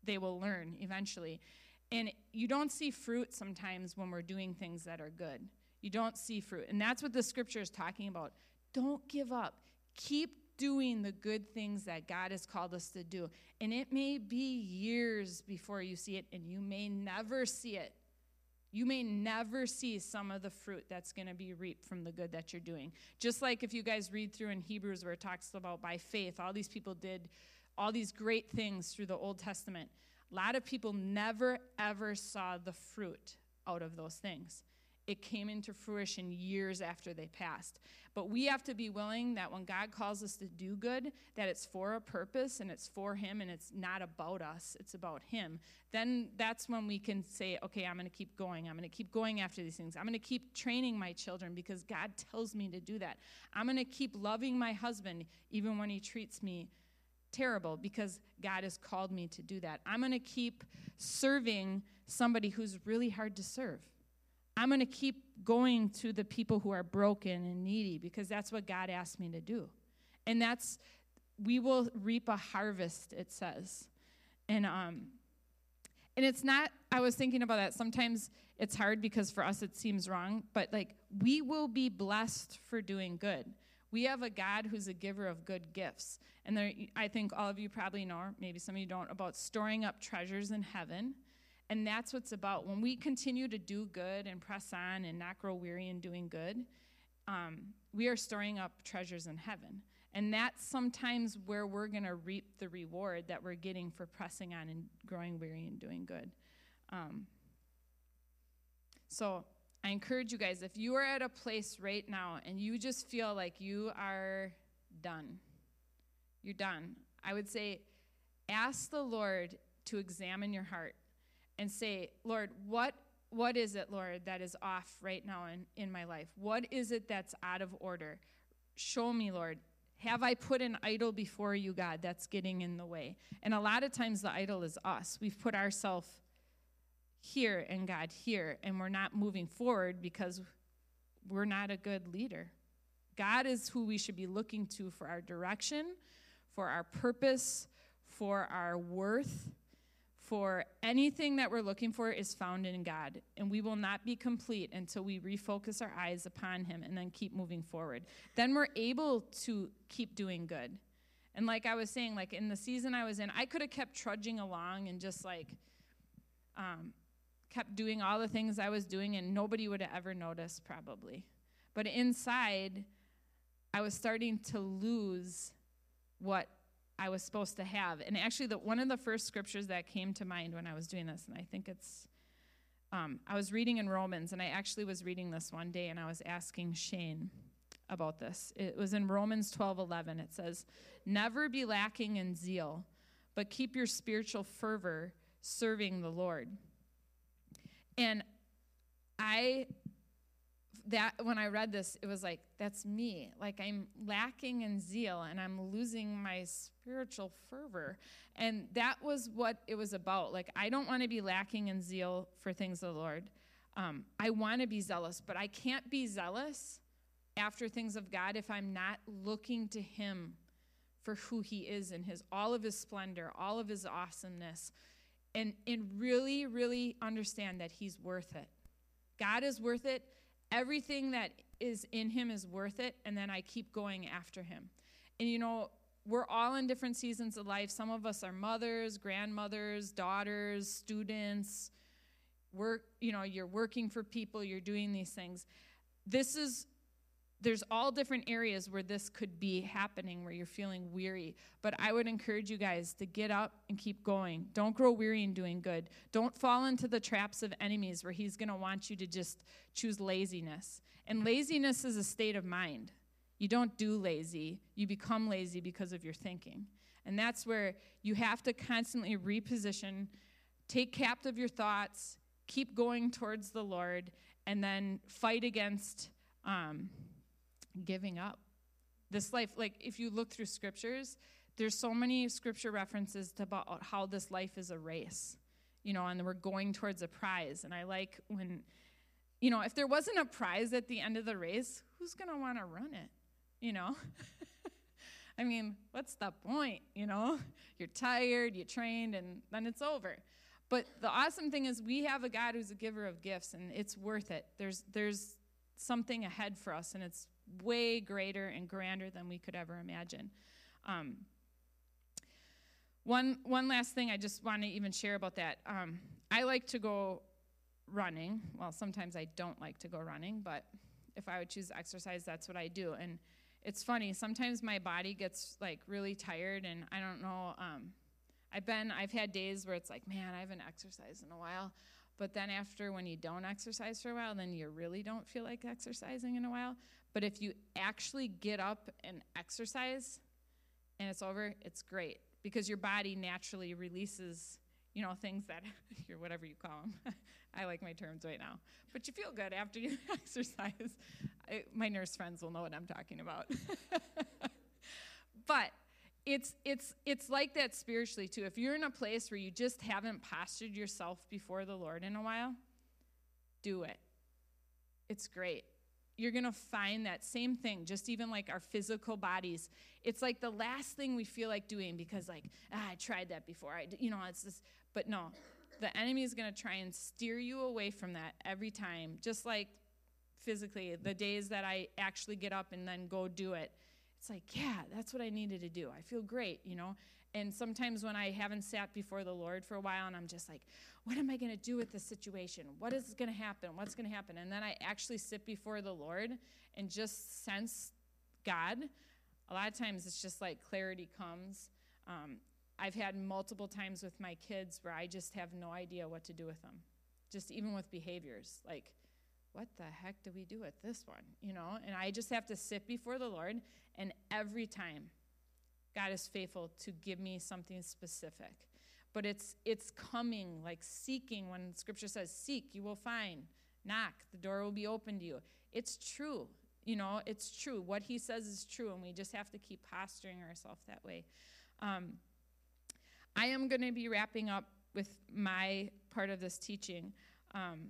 A: they will learn eventually. And you don't see fruit sometimes when we're doing things that are good. You don't see fruit. And that's what the scripture is talking about. Don't give up. Keep doing the good things that God has called us to do. And it may be years before you see it, and you may never see it. You may never see some of the fruit that's going to be reaped from the good that you're doing. Just like if you guys read through in Hebrews where it talks about by faith, all these people did all these great things through the Old Testament. A lot of people never, ever saw the fruit out of those things. It came into fruition years after they passed. But we have to be willing that when God calls us to do good, that it's for a purpose and it's for him and it's not about us, it's about him. Then that's when we can say, okay, I'm going to keep going. I'm going to keep going after these things. I'm going to keep training my children because God tells me to do that. I'm going to keep loving my husband even when he treats me terrible because God has called me to do that. I'm going to keep serving somebody who's really hard to serve. I'm going to keep going to the people who are broken and needy because that's what God asked me to do. And that's, we will reap a harvest, it says. And um, and it's not, I was thinking about that. Sometimes it's hard because for us it seems wrong, but like we will be blessed for doing good. We have a God who's a giver of good gifts. And there, I think all of you probably know, or maybe some of you don't, about storing up treasures in heaven. And that's what it's about. When we continue to do good and press on and not grow weary in doing good, um, we are storing up treasures in heaven. And that's sometimes where we're going to reap the reward that we're getting for pressing on and growing weary and doing good. Um, so I encourage you guys, if you are at a place right now and you just feel like you are done, you're done, I would say ask the Lord to examine your heart. And say, Lord, what what is it, Lord, that is off right now in, in my life? What is it that's out of order? Show me, Lord. Have I put an idol before you, God, that's getting in the way? And a lot of times the idol is us. We've put ourselves here and God here, and we're not moving forward because we're not a good leader. God is who we should be looking to for our direction, for our purpose, for our worth. For anything that we're looking for is found in God, and we will not be complete until we refocus our eyes upon him and then keep moving forward. Then we're able to keep doing good. And like I was saying, like in the season I was in, I could have kept trudging along and just like um, kept doing all the things I was doing, and nobody would have ever noticed probably. But inside, I was starting to lose what I was supposed to have. And actually, the, one of the first scriptures that came to mind when I was doing this, and I think it's, um, I was reading in Romans, and I actually was reading this one day, and I was asking Shane about this. It was in Romans twelve eleven. It says, "Never be lacking in zeal, but keep your spiritual fervor serving the Lord." And I... That when I read this, it was like, that's me. Like I'm lacking in zeal and I'm losing my spiritual fervor. And that was what it was about. Like, I don't want to be lacking in zeal for things of the Lord. Um, I want to be zealous, but I can't be zealous after things of God if I'm not looking to him for who he is and his all of his splendor, all of his awesomeness, and, and really, really understand that he's worth it. God is worth it. Everything that is in him is worth it, and then I keep going after him. And, you know, we're all in different seasons of life. Some of us are mothers, grandmothers, daughters, students. Work, you know, you're working for people. You're doing these things. This is, there's all different areas where this could be happening, where you're feeling weary. But I would encourage you guys to get up and keep going. Don't grow weary in doing good. Don't fall into the traps of enemies where he's going to want you to just choose laziness. And laziness is a state of mind. You don't do lazy. You become lazy because of your thinking. And that's where you have to constantly reposition, take captive your thoughts, keep going towards the Lord, and then fight against um, giving up. This life, like if you look through scriptures, there's so many scripture references to about how this life is a race, you know, and we're going towards a prize. And I like when, you know, if there wasn't a prize at the end of the race, who's going to want to run it, you know? I mean, what's the point, you know? You're tired, you trained, and then it's over. But the awesome thing is we have a God who's a giver of gifts, and it's worth it. There's there's something ahead for us, and it's way greater and grander than we could ever imagine. Um, one one last thing I just want to even share about that. Um, I like to go running. Well, sometimes I don't like to go running, but if I would choose exercise, that's what I do. And it's funny, sometimes my body gets like really tired, and I don't know, um, I've been, I've had days where it's like, man, I haven't exercised in a while, but then after, when you don't exercise for a while, then you really don't feel like exercising in a while. But if you actually get up and exercise, and it's over, it's great, because your body naturally releases, you know, things that, or whatever you call them. I like my terms right now. But you feel good after you exercise. I, my nurse friends will know what I'm talking about. But it's it's it's like that spiritually too. If you're in a place where you just haven't postured yourself before the Lord in a while, do it. It's great. You're going to find that same thing, just even like our physical bodies. It's like the last thing we feel like doing because like, ah, I tried that before. I, you know, it's this, but no. The enemy is going to try and steer you away from that every time, just like physically, the days that I actually get up and then go do it. It's like, yeah, that's what I needed to do. I feel great, you know. And sometimes when I haven't sat before the Lord for a while and I'm just like, what am I going to do with this situation? What is going to happen? What's going to happen? And then I actually sit before the Lord and just sense God. A lot of times it's just like clarity comes. Um, I've had multiple times with my kids where I just have no idea what to do with them. Just even with behaviors. Like, what the heck do we do with this one? You know, and I just have to sit before the Lord, and every time God is faithful to give me something specific. But it's it's coming, like seeking. When Scripture says, seek, you will find. Knock, the door will be open to you. It's true. You know, it's true. What he says is true, and we just have to keep posturing ourselves that way. Um, I am going to be wrapping up with my part of this teaching. Um,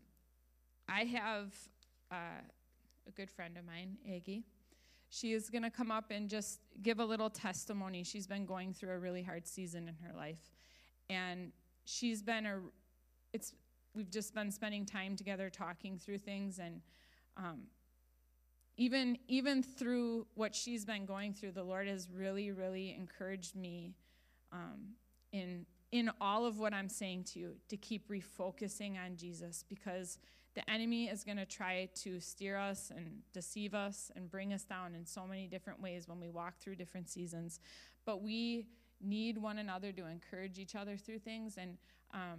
A: I have uh, a good friend of mine, Aggie. She is going to come up and just give a little testimony. She's been going through a really hard season in her life. And she's been a, it's, we've just been spending time together talking through things. And um, even, even through what she's been going through, the Lord has really, really encouraged me um, in in all of what I'm saying to you, to keep refocusing on Jesus, because the enemy is going to try to steer us and deceive us and bring us down in so many different ways when we walk through different seasons. But we need one another to encourage each other through things. And um,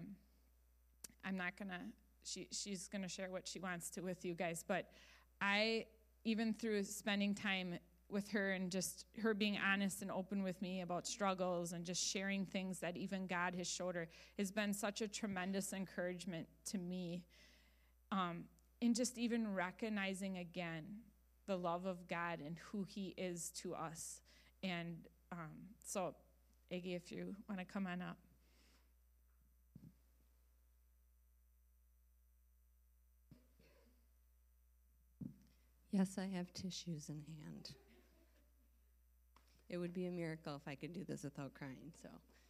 A: I'm not going to, she, she's going to share what she wants to with you guys. But I, even through spending time with her and just her being honest and open with me about struggles and just sharing things that even God has showed her, has been such a tremendous encouragement to me. Um, in just even recognizing again the love of God and who he is to us. And um, so, Iggy, if you want to come on up.
E: Yes, I have tissues in hand. It would be a miracle if I could do this without crying. So,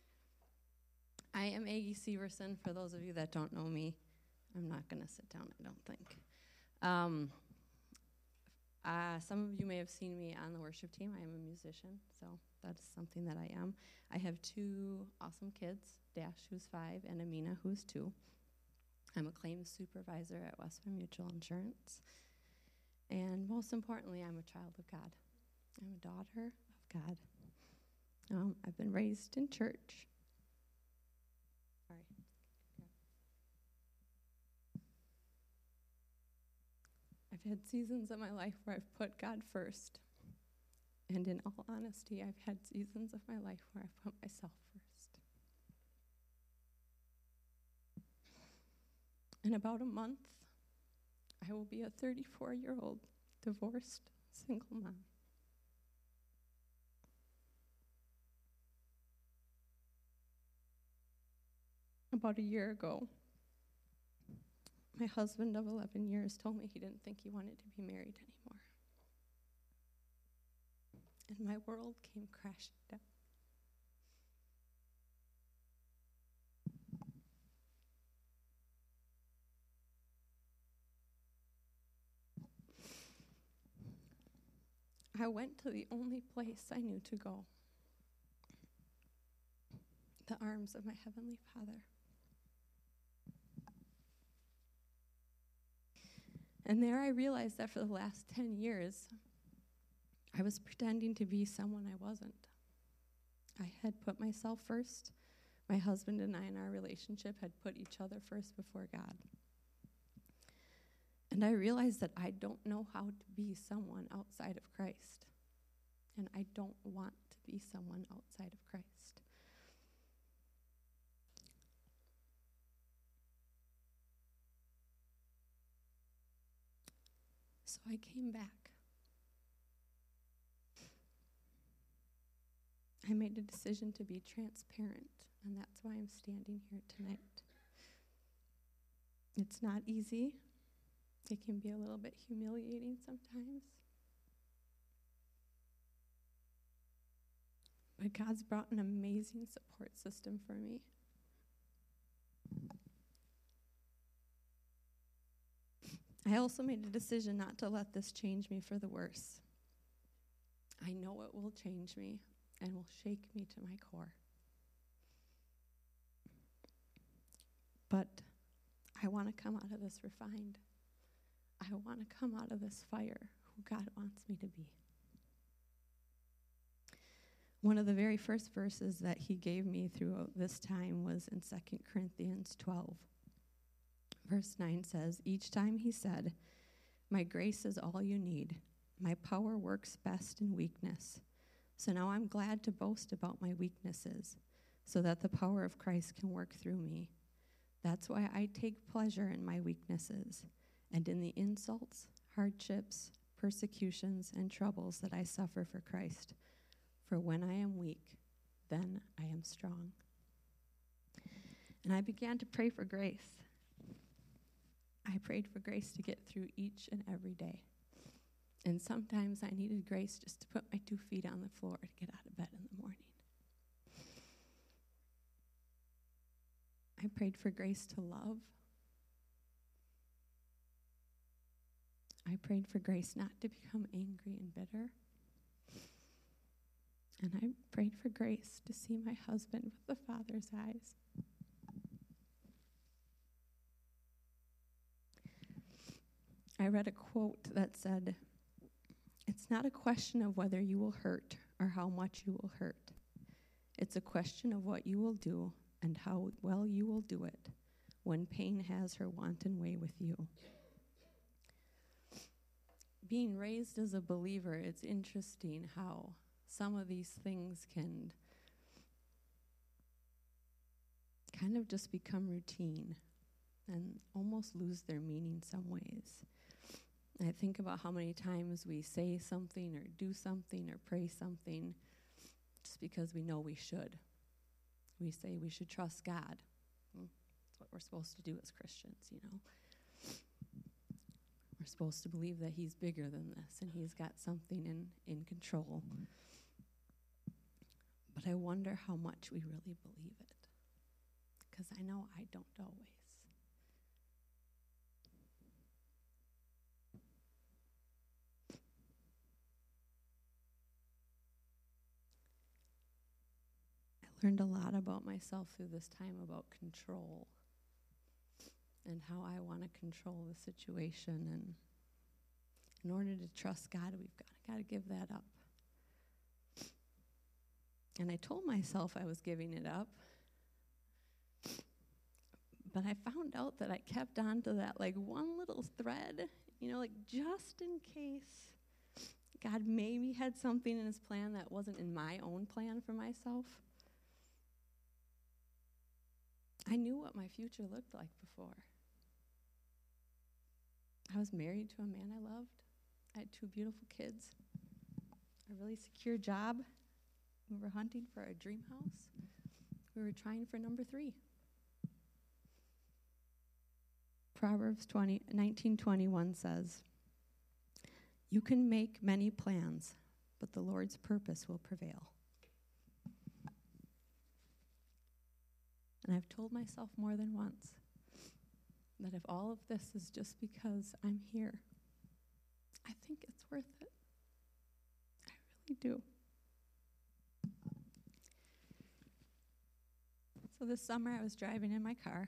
E: I am Aggie Severson. For those of you that don't know me, I'm not going to sit down, I don't think. Um, uh, some of you may have seen me on the worship team. I am a musician, so that's something that I am. I have two awesome kids, Dash, who's five, and Amina, who's two. I'm a claims supervisor at Westman Mutual Insurance. And most importantly, I'm a child of God. I'm a daughter of God. Um, I've been raised in church. Sorry. I've had seasons of my life where I've put God first. And in all honesty, I've had seasons of my life where I've put myself first. In about a month, I will be a thirty-four-year-old divorced single mom. About a year ago, my husband of eleven years told me he didn't think he wanted to be married anymore. and my world came crashing down. I went to the only place I knew to go, the arms of my Heavenly Father. And there I realized that for the last ten years, I was pretending to be someone I wasn't. I had put myself first. My husband and I in our relationship had put each other first before God. And I realized that I don't know how to be someone outside of Christ. And I don't want to be someone outside of Christ. So I came back. I made a decision to be transparent, and that's why I'm standing here tonight. It's not easy. It can be a little bit humiliating sometimes. But God's brought an amazing support system for me. I also made a decision not to let this change me for the worse. I know it will change me and will shake me to my core. But I want to come out of this refined. I want to come out of this fire who God wants me to be. One of the very first verses that he gave me throughout this time was in Second Corinthians twelve. Verse nine says, each time he said, my grace is all you need. My power works best in weakness. So now I'm glad to boast about my weaknesses, so that the power of Christ can work through me. That's why I take pleasure in my weaknesses and in the insults, hardships, persecutions, and troubles that I suffer for Christ. For when I am weak, then I am strong. And I began to pray for grace. I prayed for grace to get through each and every day. And sometimes I needed grace just to put my two feet on the floor to get out of bed in the morning. I prayed for grace to love. I prayed for grace not to become angry and bitter. And I prayed for grace to see my husband with the Father's eyes. I read a quote that said, it's not a question of whether you will hurt or how much you will hurt. It's a question of what you will do and how well you will do it when pain has her wanton way with you. Being raised as a believer, it's interesting how some of these things can kind of just become routine and almost lose their meaning some ways. I think about how many times we say something or do something or pray something just because we know we should. We say we should trust God. Well, that's what we're supposed to do as Christians, you know. We're supposed to believe that he's bigger than this and he's got something in, in control. But I wonder how much we really believe it, because I know I don't always. Learned a lot about myself through this time about control and how I want to control the situation. And in order to trust God, we've got, got to give that up. And I told myself I was giving it up, but I found out that I kept on to that like one little thread, you know, like just in case God maybe had something in his plan that wasn't in my own plan for myself. I knew what my future looked like before. I was married to a man I loved. I had two beautiful kids, a really secure job. We were hunting for a dream house. We were trying for number three. Proverbs nineteen twenty-one says, you can make many plans, but the Lord's purpose will prevail. And I've told myself more than once that if all of this is just because I'm here, I think it's worth it. I really do. So this summer I was driving in my car.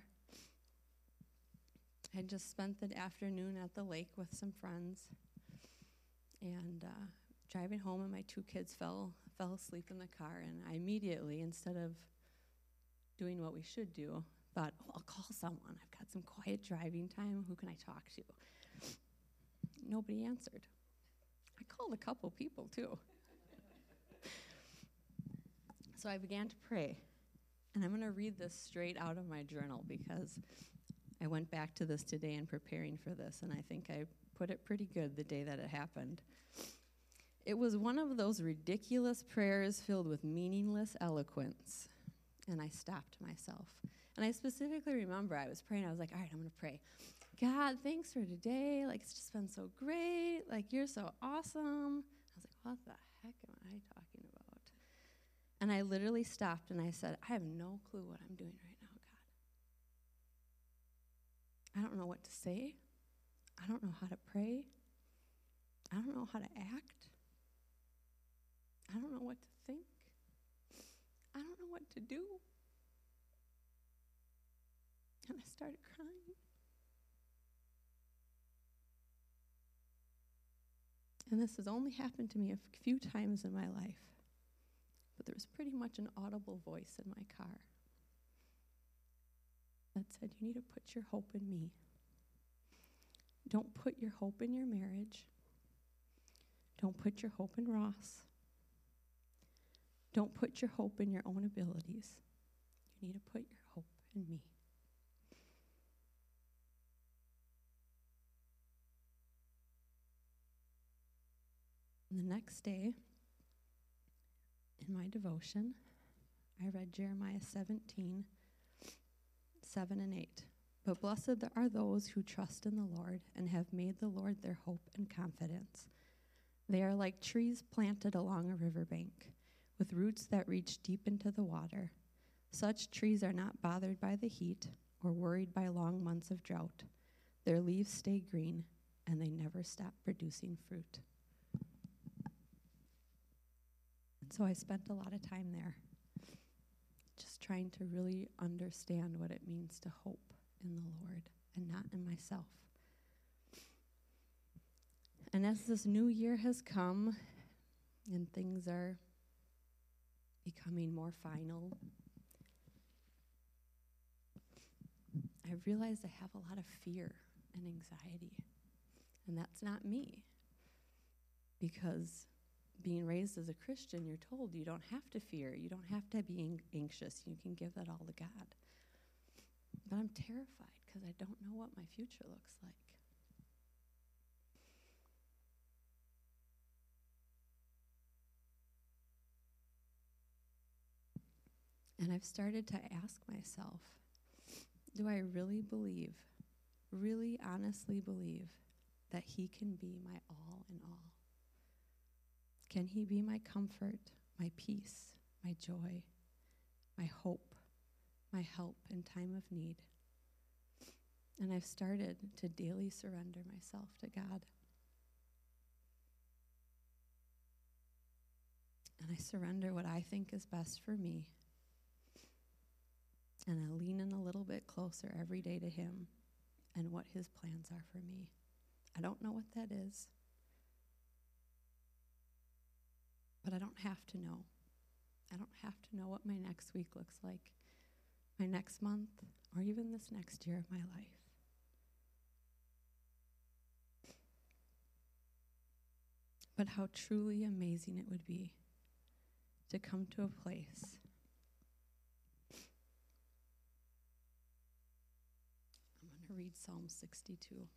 E: I had just spent the afternoon at the lake with some friends, and uh, driving home, and my two kids fell fell asleep in the car, and I immediately, instead of doing what we should do, thought, oh, I'll call someone. I've got some quiet driving time. Who can I talk to? Nobody answered. I called a couple people, too. So I began to pray, and I'm going to read this straight out of my journal because I went back to this today in preparing for this, and I think I put it pretty good the day that it happened. It was one of those ridiculous prayers filled with meaningless eloquence, and I stopped myself. And I specifically remember I was praying. I was like, all right, I'm going to pray. God, thanks for today. Like, it's just been so great. Like, you're so awesome. I was like, what the heck am I talking about? And I literally stopped, and I said, I have no clue what I'm doing right now, God. I don't know what to say. I don't know how to pray. I don't know how to act. I don't know what to think. I don't know what to do. And I started crying. And this has only happened to me a f- few times in my life. But there was pretty much an audible voice in my car that said, you need to put your hope in me. Don't put your hope in your marriage. Don't put your hope in Ross. Don't put your hope in your own abilities. You need to put your hope in me. And the next day, in my devotion, I read Jeremiah seventeen, seven and eight. But blessed are those who trust in the Lord and have made the Lord their hope and confidence. They are like trees planted along a riverbank, with roots that reach deep into the water. Such trees are not bothered by the heat or worried by long months of drought. Their leaves stay green, and they never stop producing fruit. And so I spent a lot of time there, just trying to really understand what it means to hope in the Lord and not in myself. And as this new year has come and things are becoming more final, I realized I have a lot of fear and anxiety. And that's not me. Because being raised as a Christian, you're told you don't have to fear. You don't have to be ang- anxious. You can give that all to God. But I'm terrified because I don't know what my future looks like. And I've started to ask myself, do I really believe, really honestly believe that he can be my all in all? Can he be my comfort, my peace, my joy, my hope, my help in time of need? And I've started to daily surrender myself to God. And I surrender what I think is best for me. And I lean in a little bit closer every day to him and what his plans are for me. I don't know what that is, but I don't have to know. I don't have to know what my next week looks like, my next month, or even this next year of my life. But how truly amazing it would be to come to a place I'm going to read Psalm sixty-two.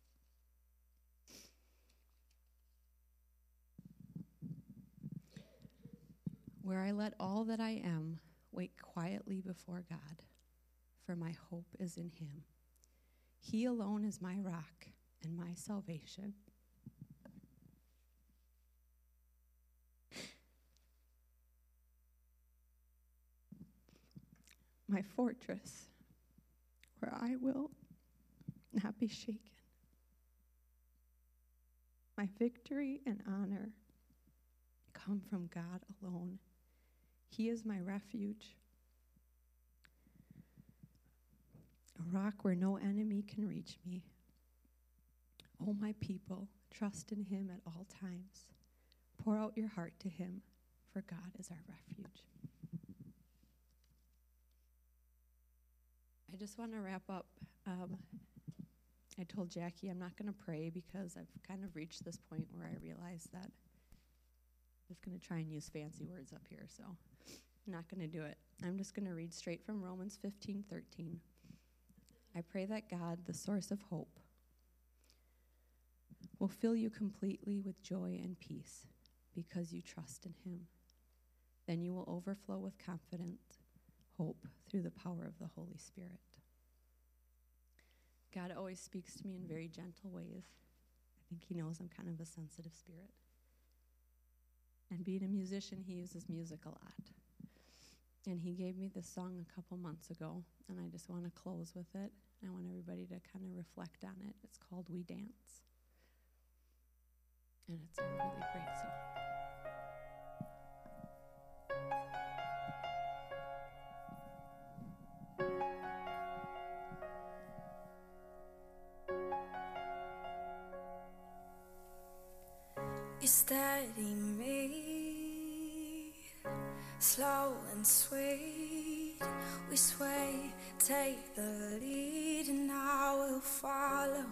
E: Where I let all that I am wait quietly before God, for my hope is in him. He alone is my rock and my salvation.
F: my fortress, where I will not be shaken. My victory and honor come from God alone. He is my refuge, a rock where no enemy can reach me. O my people, trust in him at all times. Pour out your heart to him, for God is our refuge. I just want to wrap up. Um, I told Jackie I'm not going to pray because I've kind of reached this point where I realize that I'm just going to try and use fancy words up here, so I'm not going to do it. I'm just going to read straight from Romans fifteen thirteen. I pray that God, the source of hope, will fill you completely with joy and peace because you trust in him. Then you will overflow with confident hope through the power of the Holy Spirit. God always speaks to me in very gentle ways. I think he knows I'm kind of a sensitive spirit. And being a musician, he uses music a lot. And he gave me this song a couple months ago, and I just want to close with it. I want everybody to kind of reflect on it. It's called We Dance. And it's a really great song.
G: You steady me, slow and sweet. We sway, take the lead, and I will follow.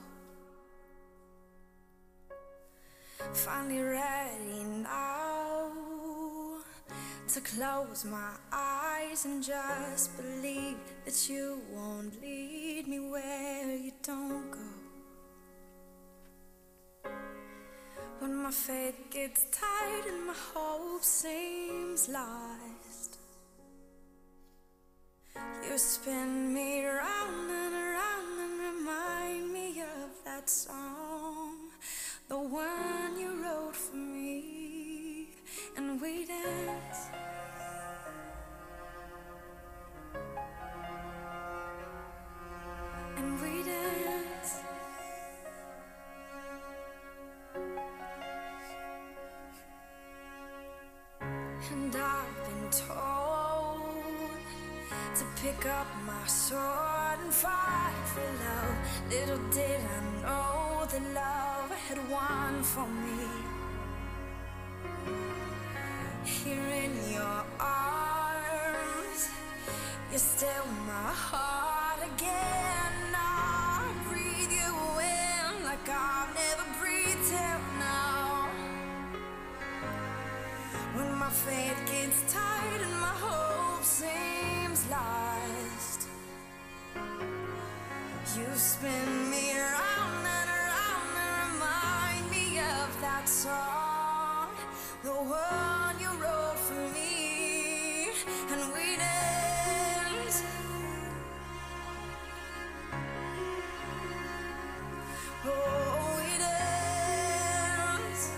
G: Finally ready now to close my eyes and just believe that you won't lead me where you don't go. When my faith gets tight and my hope seems lost, you spin me round and around and remind me of that song, the one you wrote for me, and we dance. And we dance. And I've been told to pick up my sword and fight for love. Little did I know the love had won for me. Here in your arms, you're still my heart again. I'll breathe you in like I've never breathed till now. When my faith gets tight and my hope seems lost, you spin me around and around and remind me of that song, the one you wrote for me, and we dance. Oh, we dance.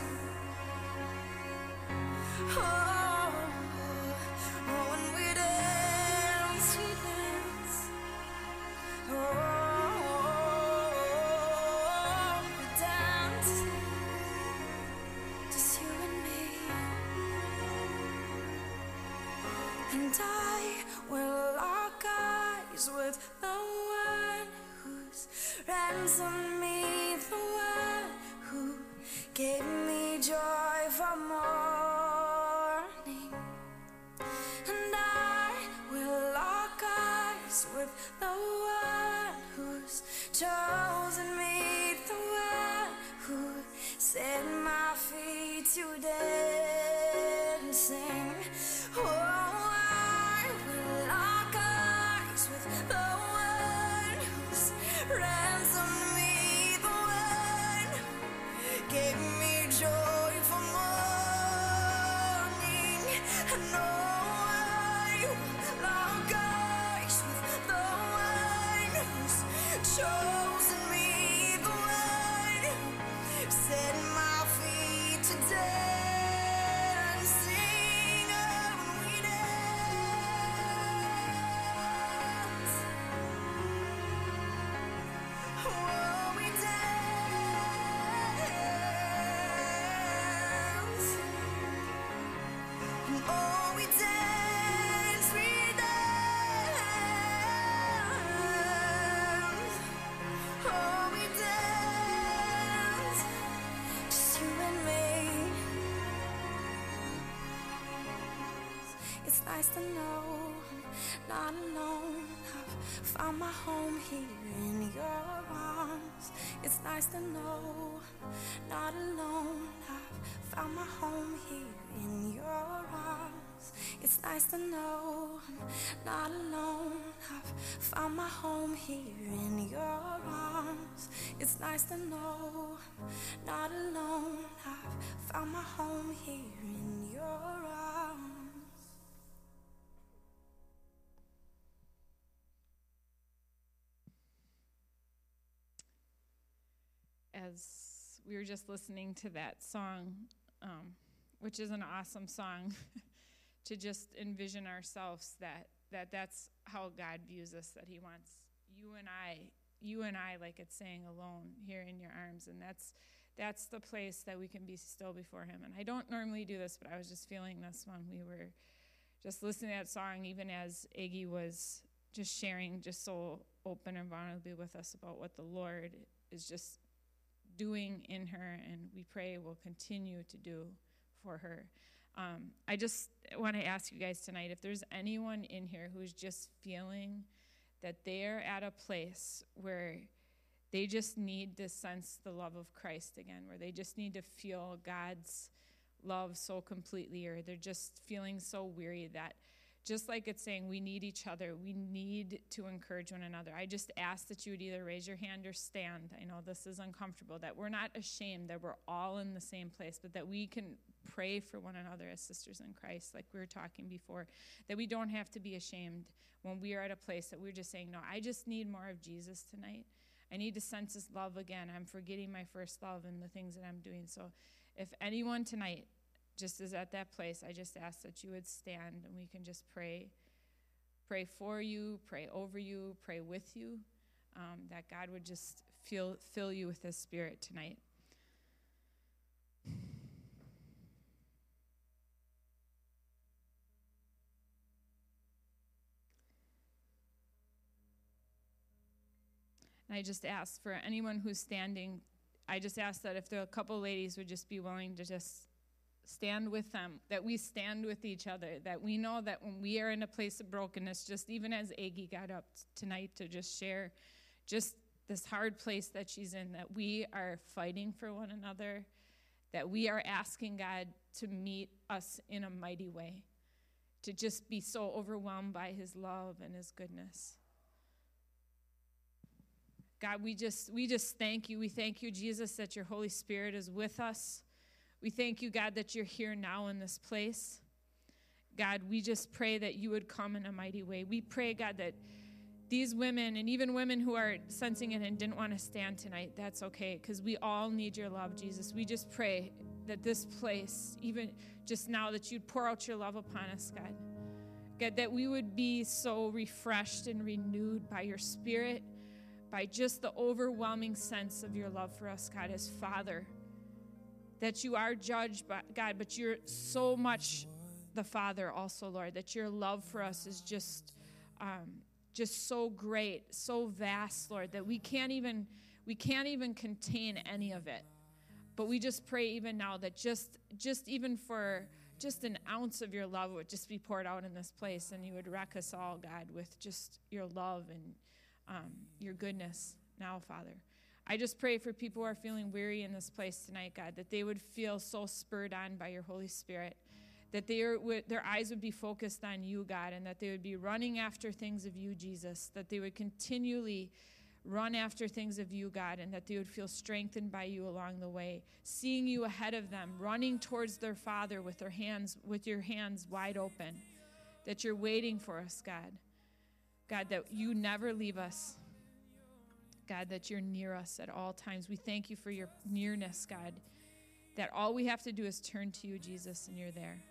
G: Oh, oh, when we dance, we dance. Oh, we dance, just you and me. And I will lock eyes with the one who's ransomed me, the one who gave me joy for morning. And I will lock eyes with the one who's chosen me, the one who set my feet to dancing. Oh, I will lock eyes with the one who's ransomed me, the one who gave me joy for morning. And oh, I will lock eyes with the one who's chosen me, the one who set my feet to nice to know I'm not alone. I've found my home here in your arms. It's nice to know I'm not alone. I've found my home here in your arms. It's nice to know I'm not alone. I've found my home here in your arms. It's nice to know I'm not alone. I've found my home here in your arms.
A: As we were just listening to that song, um, which is an awesome song, to just envision ourselves that, that that's how God views us, that he wants you and I, you and I, like it's saying, alone here in your arms. And that's that's the place that we can be still before him. And I don't normally do this, but I was just feeling this when we were just listening to that song, even as Aggie was just sharing just so open and vulnerably with us about what the Lord is just doing in her, and we pray will continue to do for her. Um, I just want to ask you guys tonight, if there's anyone in here who's just feeling that they're at a place where they just need to sense the love of Christ again, where they just need to feel God's love so completely, or they're just feeling so weary that, just like it's saying, we need each other. We need to encourage one another. I just ask that you would either raise your hand or stand. I know this is uncomfortable, that we're not ashamed, that we're all in the same place, but that we can pray for one another as sisters in Christ, like we were talking before, that we don't have to be ashamed when we are at a place that we're just saying, no, I just need more of Jesus tonight. I need to sense his love again. I'm forgetting my first love and the things that I'm doing. So if anyone tonight just is at that place, I just ask that you would stand and we can just pray. Pray for you, pray over you, pray with you, um, that God would just feel, fill you with his Spirit tonight. And I just ask for anyone who's standing, I just ask that if there are a couple ladies would just be willing to just stand with them, that we stand with each other, that we know that when we are in a place of brokenness, just even as Aggie got up tonight to just share just this hard place that she's in, that we are fighting for one another, that we are asking God to meet us in a mighty way, to just be so overwhelmed by his love and his goodness. God, we just we just thank you. We thank you, Jesus, that your Holy Spirit is with us. We thank you, God, that you're here now in this place. God, we just pray that you would come in a mighty way. We pray, God, that these women, and even women who are sensing it and didn't want to stand tonight, that's okay, because we all need your love, Jesus. We just pray that this place, even just now, that you'd pour out your love upon us, God. God, that we would be so refreshed and renewed by your Spirit, by just the overwhelming sense of your love for us, God, as Father. That you are judged, by God, but you're so much the Father also, Lord, that your love for us is just um, just so great, so vast, Lord, that we can't even we can't even contain any of it. But we just pray even now that just just even for just an ounce of your love would just be poured out in this place, and you would wreck us all, God, with just your love and um, your goodness now, Father. I just pray for people who are feeling weary in this place tonight, God, that they would feel so spurred on by your Holy Spirit, that they are, their eyes would be focused on you, God, and that they would be running after things of you, Jesus, that they would continually run after things of you, God, and that they would feel strengthened by you along the way, seeing you ahead of them, running towards their Father with their hands, with your hands wide open, that you're waiting for us, God. God, that you never leave us. God, that you're near us at all times. We thank you for your nearness, God, that all we have to do is turn to you, Jesus, and you're there.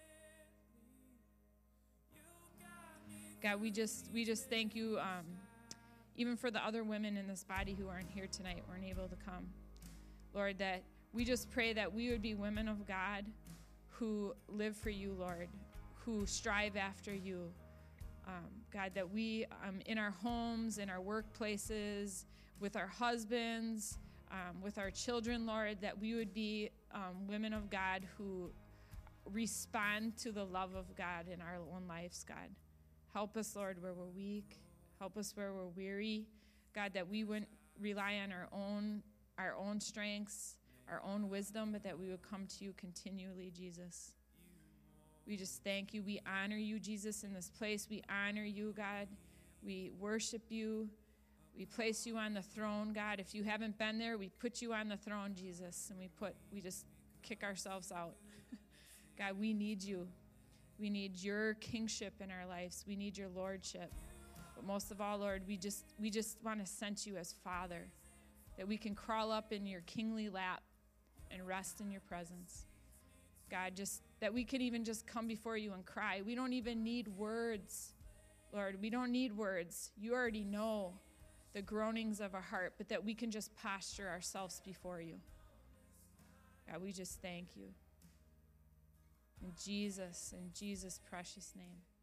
A: God, we just we just thank you, um, even for the other women in this body who aren't here tonight, weren't able to come. Lord, that we just pray that we would be women of God who live for you, Lord, who strive after you. Um, God, that we, um, in our homes, in our workplaces, with our husbands, um, with our children, Lord, that we would be um, women of God who respond to the love of God in our own lives, God. Help us, Lord, where we're weak. Help us where we're weary. God, that we wouldn't rely on our own, our own strengths, our own wisdom, but that we would come to you continually, Jesus. We just thank you. We honor you, Jesus, in this place. We honor you, God. We worship you. We place you on the throne, God. If you haven't been there, we put you on the throne, Jesus, and we put we just kick ourselves out. God, we need you. We need your kingship in our lives. We need your lordship. But most of all, Lord, we just we just want to sense you as Father, that we can crawl up in your kingly lap and rest in your presence. God, just that we can even just come before you and cry. We don't even need words, Lord. We don't need words. You already know the groanings of our heart, but that we can just posture ourselves before you. God, we just thank you. In Jesus, in Jesus' precious name.